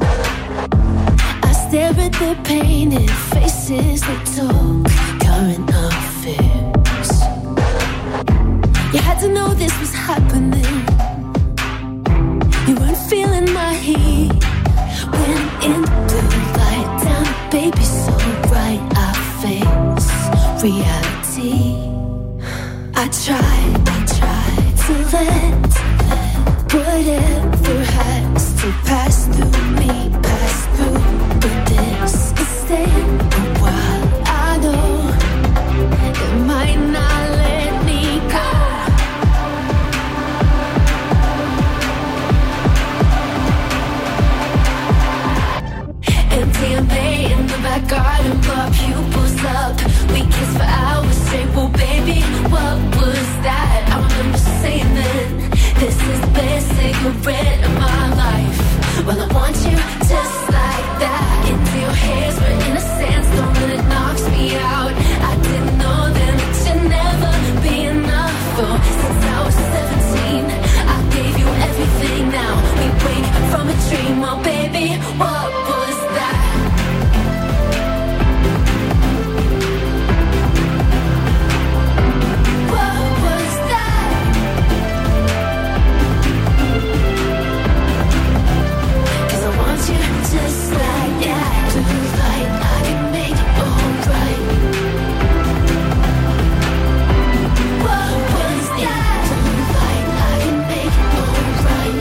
I stare at their painted faces, they talk current affairs. You had to know this was happening. You weren't feeling my heat. Went in blue light down, baby, so bright. I face reality. I tried, I tried to let, let whatever has to pass through me, pass through. But this is staying a while. I know it might not let me go. M D M A in the back garden, blow our pupils up. We kissed for hours straight, well baby, what was that? I remember saying then, this is the best cigarette of my life. Well, I want you just like that. Into your hairs, we're in a sandstorm and it knocks me out. I didn't know then that you'd never be enough. Oh, since I was seventeen, I gave you everything. Now we wake from a dream. Oh, baby, what was that? What was that? Cause I want you just like that. Do like I can make it alright. What was that? Do like I can make it alright.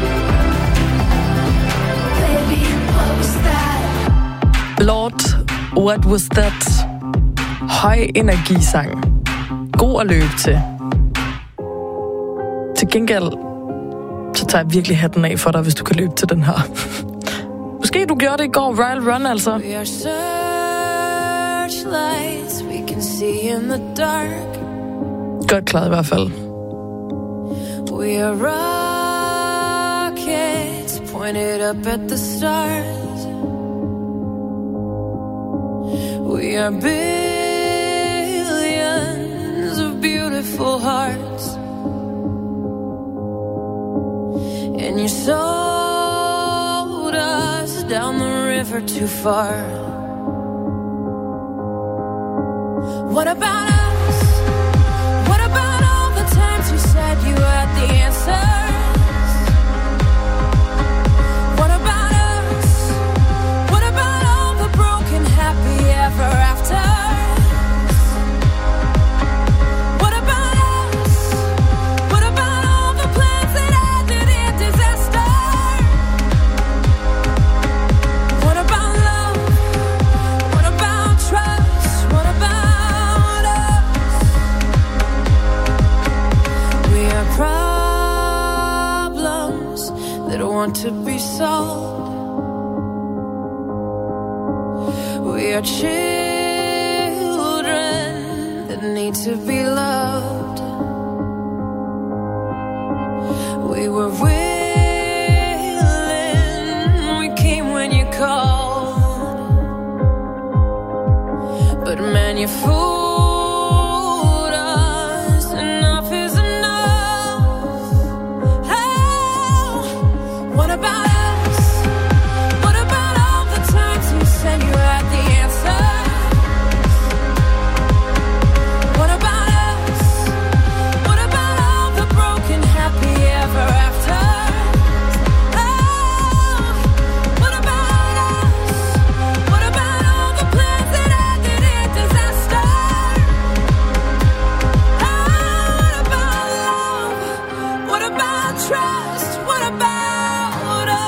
Baby, what was that? Lord, what was that? Høj energisang. God at løbe til. Til gengæld, så tager jeg virkelig hatten af for dig, hvis du kan løbe til den her. Måske du gjorde det i går, Royal Run altså. We are searchlights we can see in the dark. Godt klaret i hvert fald. We are rockets pointed up at the stars. We are billions of beautiful hearts. And you sold us down the river too far. What about us? What about all the times you said you had the answers? What about us? What about all the broken happy ever after? What about us? What about all the plans that ended in disaster? What about love? What about trust? What about want to be sold. We are children that need to be loved. We were willing, we came when you called. But man, you fooled us. Enough is enough. Oh, what about us? What about all the times you said you had the answer? What about us? What about all the broken happy ever after? Oh, what about us? What about all the plans that ended in disaster? Oh, what about love? What about trust? What about us?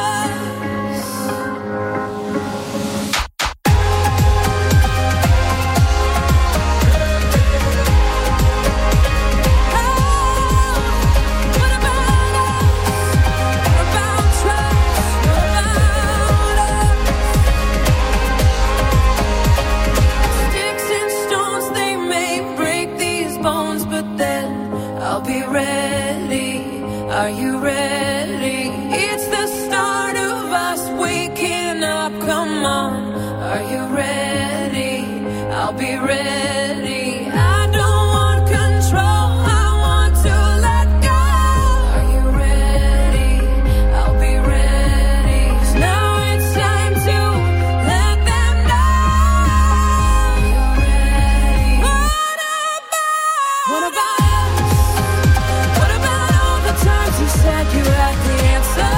Sticks and stones, they may break these bones, but then I'll be ready. Are you ready? It's the start of us waking up. Come on, are you ready? I'll be ready. I don't want control. I want to let go. Are you ready? I'll be ready. 'Cause now it's time to let them know. You're ready. What about? What about us? What about all the times you said you had the answer?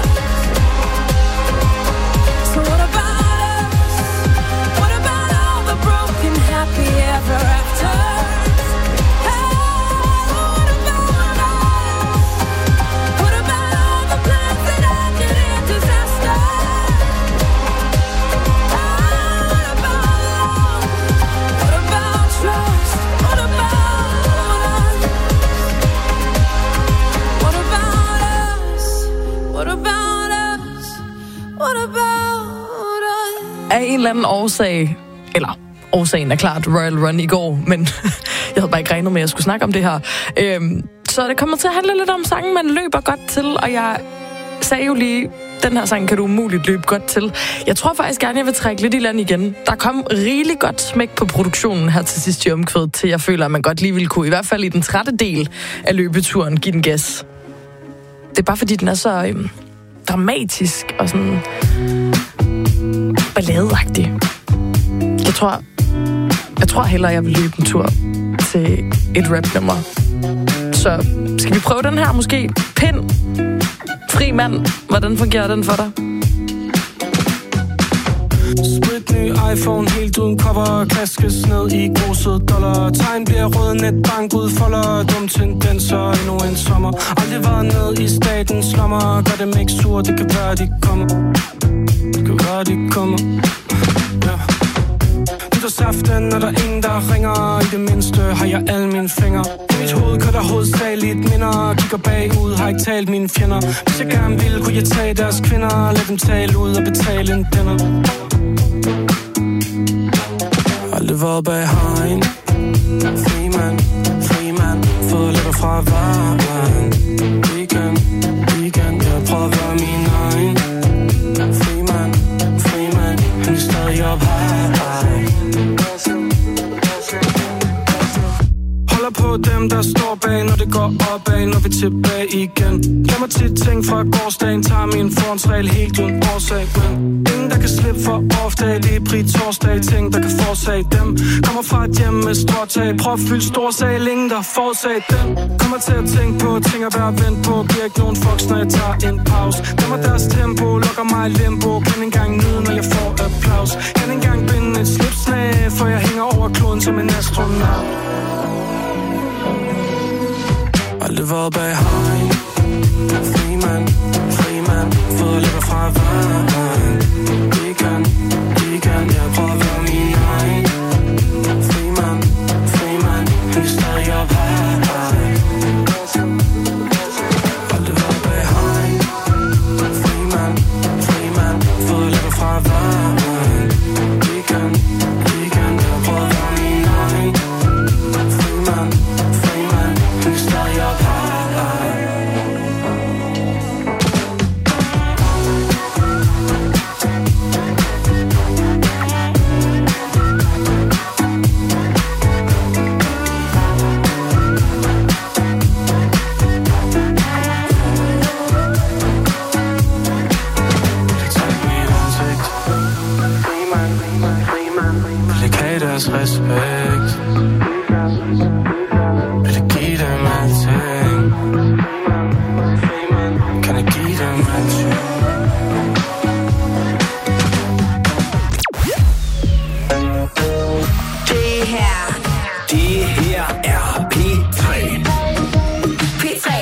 So what about us? What about all the broken happy ever after? Oh, what about us? What about all the plans that ended in disaster? Oh, what about love? What about trust? What about us? What about us? What about us? What about us? Af en eller anden årsag, eller årsagen er klart Royal Run i går, men jeg havde bare ikke regnet med, at jeg skulle snakke om det her. Øhm, så det kommer til at handle lidt om sangen, man løber godt til, og jeg sagde jo lige, den her sang kan du umuligt løbe godt til. Jeg tror faktisk gerne, jeg vil trække lidt i land igen. Der kom rigeligt godt smæk på produktionen her til sidst i omkvædet, til jeg føler, at man godt lige ville kunne, i hvert fald i den trætte del af løbeturen, give den gas. Det er bare fordi, den er så øhm, dramatisk og sådan balladeagtig. Jeg tror, jeg tror hellere, jeg vil løbe en tur til et rap-nummer. Så skal vi prøve den her måske? Pind, fri mand. Hvordan fungerer den for dig? Spritny iPhone, helt uden cover. Kaskes ned i gruset dollar. Tegn bliver rød, netbank udfolder. Dum tendenser, endnu en sommer. Aldrig været ned i statens lommer. Gør dem ikke sur, det kan være, de kommer. Det kan være, de kommer. Ja. Nytårsaften er der ingen, der ringer. I det mindste har jeg alle mine fingre. I mit hoved kører der hovedsageligt minder. Kigger bagud, har ikke talt mine fjender. Hvis jeg gerne ville, kunne jeg tage deres kvinder. Lad dem tale ud og betale en dinner. Aldrig været bag hegn. Fri mand, fri mand. Fået lidt fra vejen. Weekend, weekend. Jeg prøver at være min egen. Fri mand, fri mand. Han er stadig op her. Holder på dem, der står bag, når det går opad, når vi er tilbage igen. Glemmer tit ting fra gårdsdagen, tager min forhåndsregel helt uden årsag. Men ingen, der kan slippe for ofte, det er pri torsdag, ting, der kan forårsage dem. Kommer fra et hjem med stråtag, prøv at fylde stor sag, ingen, der forårsag dem. Kommer til at tænke på ting at være vendt på, bliver ikke nogen fox, når jeg tager en pause. Glemmer deres tempo, lukker mig i limbo, kan engang nyde, når jeg får applaus. Kan engang binde et slipsnag, for jeg hænger over kloden som en astronaut. Aldrig været bag hegn. Fri mand, fri mand. Fået lidt fra vejen. Weekend, weekend. Jeg prøver at være min egen. Fri mand, fri mand. Han er stadig op her. Aldrig været bag hegn. Fri deres respekt. Vil jeg give dem alting? Kan jeg give dem alting? Det her, det her er P tre. P tre.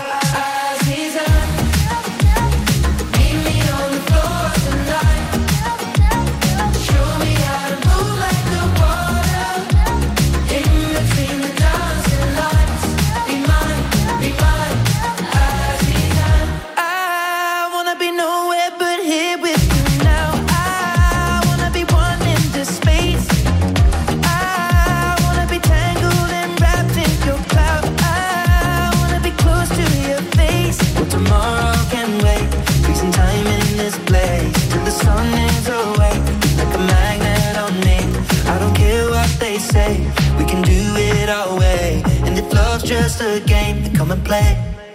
We can do it our way, and if love's just a game, then come and play.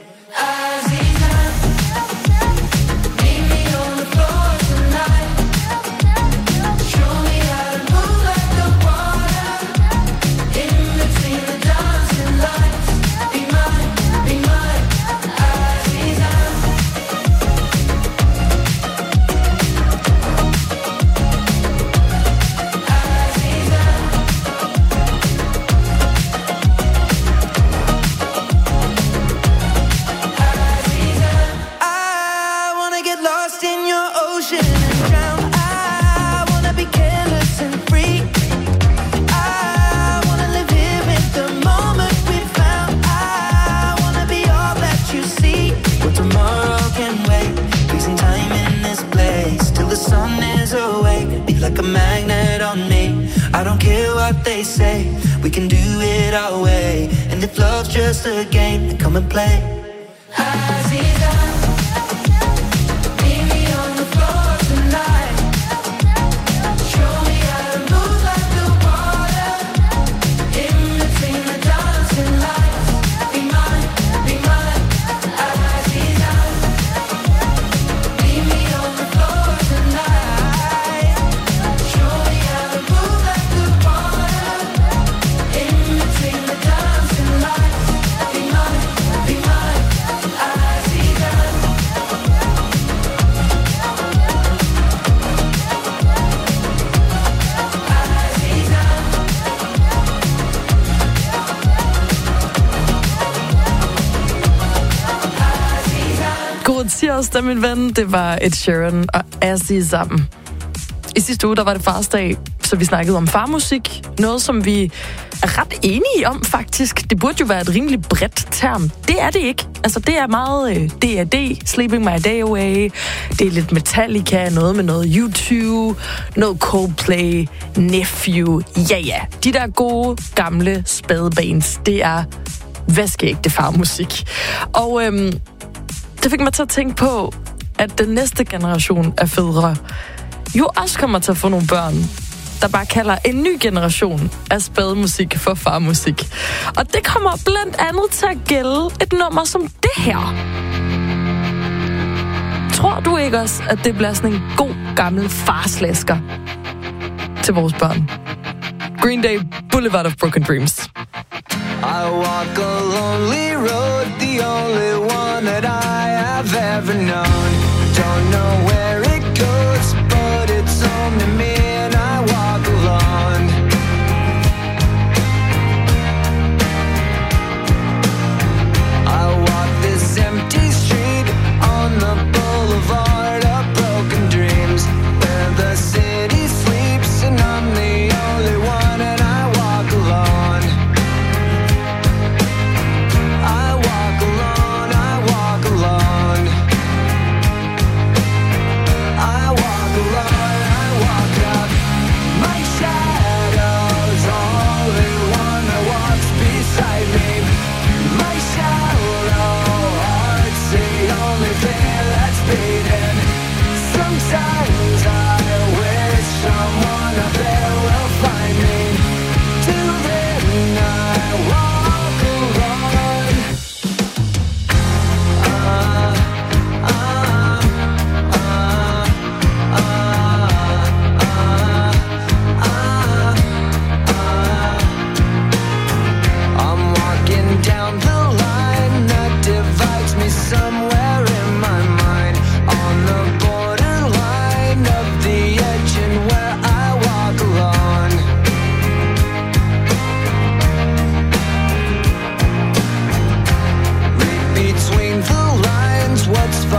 Like a magnet on me. I don't care what they say. We can do it our way. And if love's just a game, then come and play. Tirsdag, min ven, det var Ed Sheeran og Azizam. I sidste uge, der var det farsdag, så vi snakkede om farmusik. Noget, som vi er ret enige om, faktisk. Det burde jo være et rimelig bredt term. Det er det ikke. Altså, det er meget øh, D A D, Sleeping My Day Away. Det er lidt Metallica, noget med noget U to, noget Coldplay, Nephew. Ja, ja. De der gode, gamle spadebands, det er vaskeægte farmusik. Og øhm, det fik mig til at tænke på, at den næste generation af fædre jo også kommer til at få nogle børn, der bare kalder en ny generation af spademusik for farmusik. Og det kommer blandt andet til at gælde et nummer som det her. Tror du ikke også, at det bliver sådan en god gammel farslæsker til vores børn? Green Day, Boulevard of Broken Dreams. I walk a lonely road, the only one that I have ever known. Don't know where it goes, but it's home to me and I walk alone. I walk this empty street on the boulevard of broken dreams, where the city sleeps and I'm the only one and I walk alone. I walk alone, I walk alone.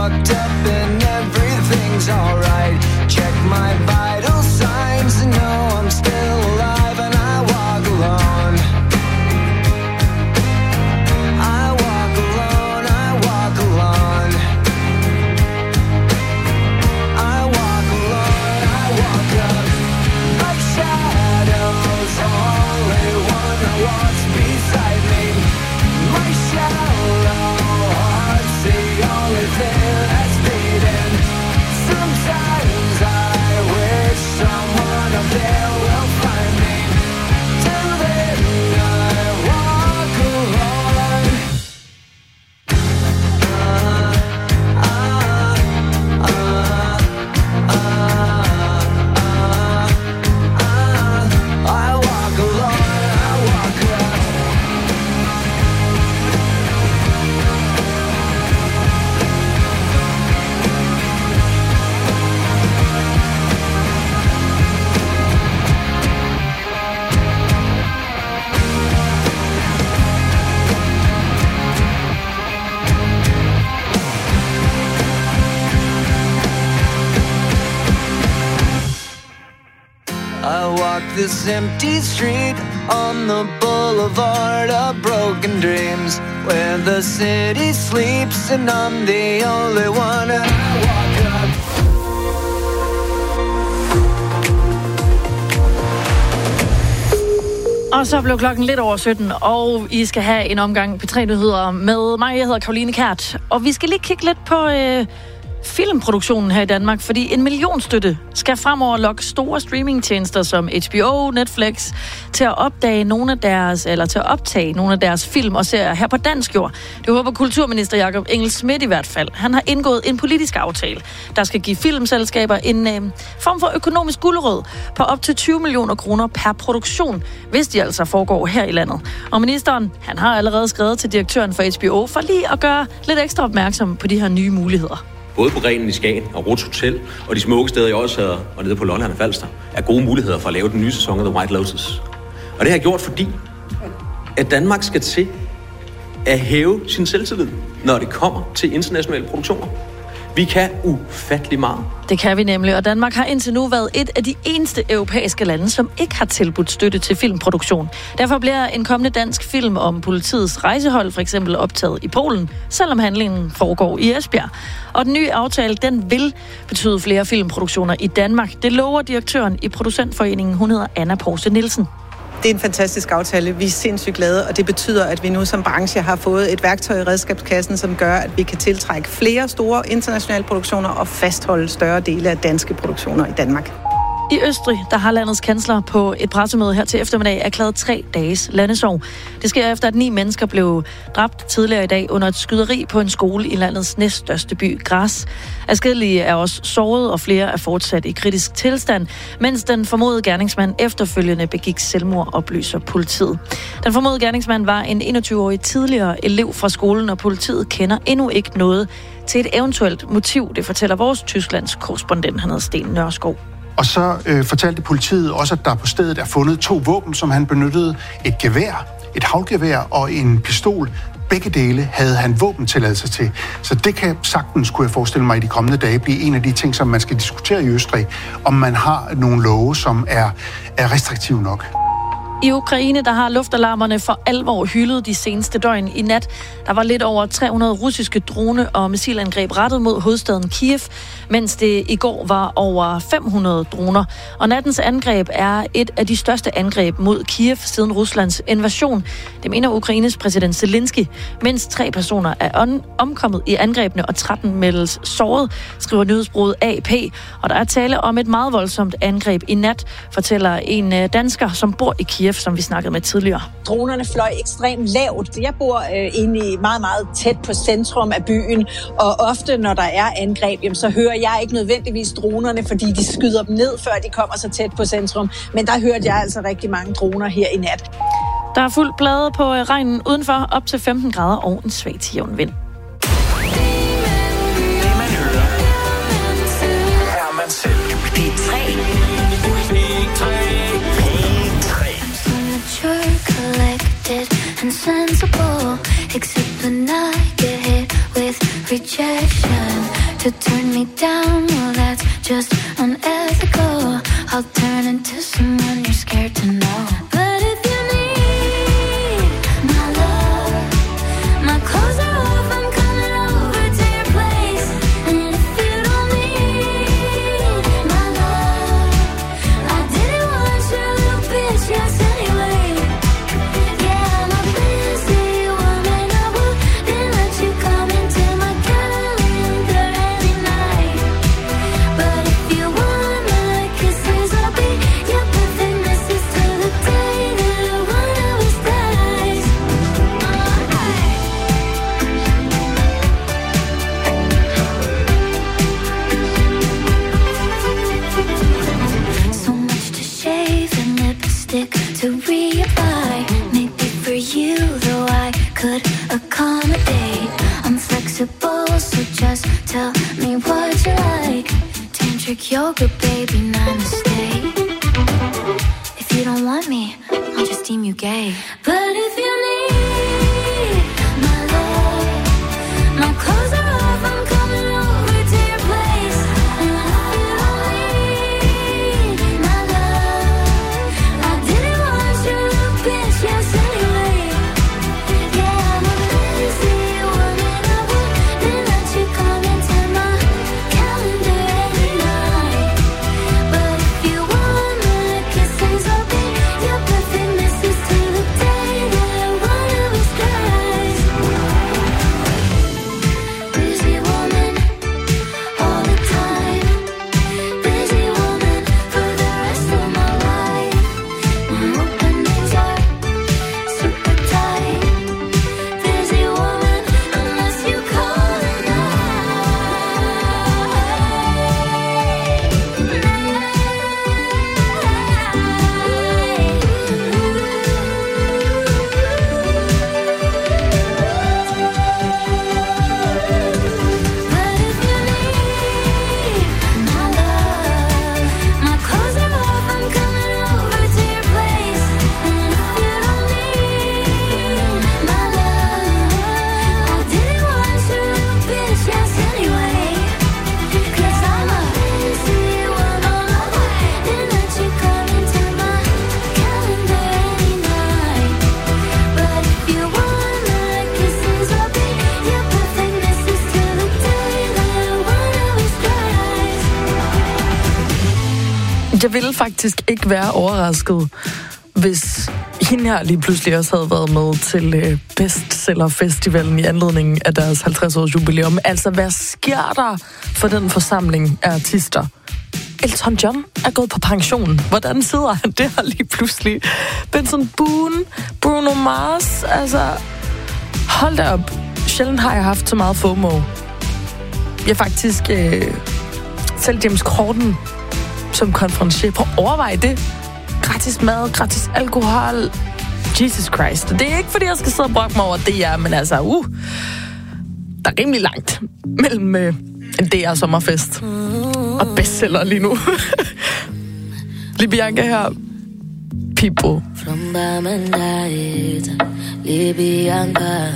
locked up and everything's alright. Check my vital signs and know I'm still alive, and I walk alone. I walk alone, I walk alone. I walk alone, I walk up. My shadow's only one that walks beside me. My shallow heart's the only thing that's beating. Sometimes I wish someone up there will find me. Till then I walk alone. Uh, uh, uh, uh, uh, uh, I walk alone, I walk alone. I walk this empty street on the boulevard of broken dreams, where the city sleeps and I'm the only one, and I walk up. Og så blev klokken lidt over sytten, og I skal have en omgang P tre-nyheder med mig. Jeg hedder Caroline Kjært, og vi skal lige kigge lidt på øh, filmproduktionen her i Danmark, fordi en millionstøtte skal fremover lokke store streamingtjenester som H B O, Netflix til at opdage nogle af deres, eller til at optage nogle af deres film og serier her på dansk jord. Det håber kulturminister Jakob Engel-Schmidt i hvert fald. Han har indgået en politisk aftale, der skal give filmselskaber en øh, form for økonomisk gulerod på op til tyve millioner kroner per produktion, hvis de altså foregår her i landet. Og ministeren, han har allerede skrevet til direktøren for H B O for lige at gøre lidt ekstra opmærksom på de her nye muligheder. Både på Grenen i Skagen og Ruths Hotel og de smukke steder i Odsherred og nede på Lolland og Falster er gode muligheder for at lave den nye sæson af The White Lotus. Og det har jeg gjort, fordi at Danmark skal til at hæve sin selvtillid, når det kommer til internationale produktioner. Vi kan ufattelig meget. Det kan vi nemlig, og Danmark har indtil nu været et af de eneste europæiske lande, som ikke har tilbudt støtte til filmproduktion. Derfor bliver en kommende dansk film om politiets rejsehold for eksempel optaget i Polen, selvom handlingen foregår i Esbjerg. Og den nye aftale, den vil betyde flere filmproduktioner i Danmark. Det lover direktøren i Producentforeningen, hun hedder Anna Porse Nielsen. Det er en fantastisk aftale. Vi er sindssygt glade, og det betyder, at vi nu som branche har fået et værktøj i redskabskassen, som gør, at vi kan tiltrække flere store internationale produktioner og fastholde større dele af danske produktioner i Danmark. I Østrig, der har landets kansler på et pressemøde her til eftermiddag erklæret tre dages landesorg. Det sker efter, at ni mennesker blev dræbt tidligere i dag under et skyderi på en skole i landets næststørste by, Graz. Adskillige er også såret, og flere er fortsat i kritisk tilstand, mens den formodede gerningsmand efterfølgende begik selvmord, oplyser politiet. Den formodede gerningsmand var en enogtyve-årig tidligere elev fra skolen, og politiet kender endnu ikke noget til et eventuelt motiv. Det fortæller vores Tysklands korrespondent, han hedder Sten Nørskov. Og så øh, fortalte politiet også, at der på stedet er fundet to våben, som han benyttede. Et gevær, et havlgevær og en pistol. Begge dele havde han våbentilladelse til. Så det kan sagtens, kunne jeg forestille mig, i de kommende dage blive en af de ting, som man skal diskutere i Østrig, om man har nogle love, som er, er restriktive nok. I Ukraine, der har luftalarmerne for alvor hyldet de seneste døgn. I nat, der var lidt over tre hundrede russiske drone- og missilangreb rettet mod hovedstaden Kiev, mens det i går var over fem hundrede droner. Og nattens angreb er et af de største angreb mod Kiev siden Ruslands invasion. Det mener Ukraines præsident Zelensky. Mindst tre personer er omkommet i angrebene, og tretten meldes såret, skriver nyhedsbureauet A P. Og der er tale om et meget voldsomt angreb i nat, fortæller en dansker, som bor i Kiev, som vi snakkede med tidligere. Dronerne fløj ekstremt lavt. Jeg bor øh, inde i meget, meget tæt på centrum af byen, og ofte, når der er angreb, jamen, så hører jeg ikke nødvendigvis dronerne, fordi de skyder dem ned, før de kommer så tæt på centrum. Men der hørte jeg altså rigtig mange droner her i nat. Der er fuld blade på regnen udenfor, op til femten grader og en svag til jævn vind. Collected and sensible. Except when I get hit with rejection. To turn me down, well that's just unethical. I'll turn into someone you're scared to know. But if you need my love, my clothes are off, I'm coming over to your place. And if you don't need my love, I didn't want your little bitch, yes anyway. Yeah, I'm a busy woman, I wouldn't let you come into my calendar any night. But if you want my kisses, I'll be your perfect missus till the day that one of us dies. So much to shave and lipstick to reapply. Maybe for you, though I could accommodate. I'm flexible, so just tell me what you like. Tantric yoga, baby, namaste. If you don't want me, I'll just deem you gay. But if you need my love, my clothes are off, I'm coming over to your place. And if you don't need my love, I didn't want your little bitch, yes anyway. Yeah, I'm a busy woman, I wouldn't let you come into my calendar any night. But if you want my kisses, I'll be your perfect missus till the day that one of us dies. Busy woman, all the time. Busy woman for the rest of my life. My openings are super tight. Busy woman, unless you call it my clothes are off, I'm coming over to your place. And if you don't need my love, I didn't want your little bitch, yes anyway. Cause I'm a busy woman, I wouldn't let you come into my calendar any night. But if you want my kisses, I'll be your perfect missus till the day that one of us dies. Jeg ville faktisk ikke være overrasket, hvis hende her lige pludselig også havde været med til øh, bestsellerfestivalen i anledning af deres halvtreds års jubilæum. Altså, hvad sker der for den forsamling af artister? Elton John er gået på pension. Hvordan sidder han der lige pludselig? Benson Boone, Bruno Mars, altså... Hold da op. Sjældent har jeg haft så meget FOMO. Jeg faktisk... Øh, selv James Corden som konferencier. Prøv at overveje det. Gratis mad, gratis alkohol. Jesus Christ. Det er ikke, fordi jeg skal sidde og brokke mig over det, er, men altså, uh, der er rimelig langt mellem øh, en D R sommerfest og bestseller lige nu. Lige Bianca her. People. From Bamandait, Libyanka.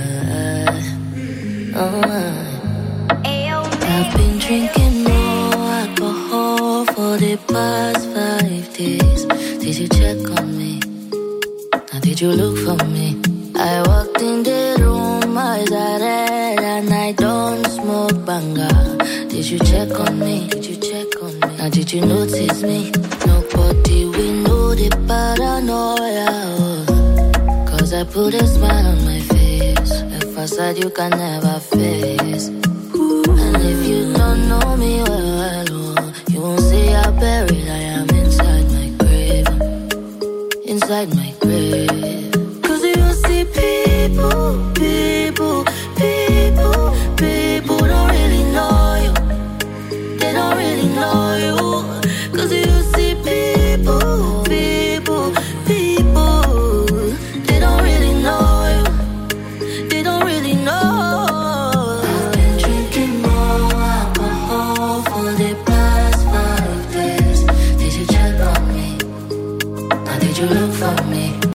Oh, I've been drinking more alcohol for the past five days. Did you check on me? Now did you look for me? I walked in the room, eyes are red, and I don't smoke banga. Did you check on me? Did you check on me? Now did you notice me? Nobody will know the paranoia. Oh. Cause I put a smile on my face, a facade you can never face. And if you don't know me well, well oh, you won't see how buried I am inside my grave. Inside my grave. Cause you see people, people, people, people don't really know you. They don't really know you. Cause you see people, people, people, they don't really know you. They don't really know. I've been drinking more alcohol for the past five days. Did you check on me? Now did you look for me?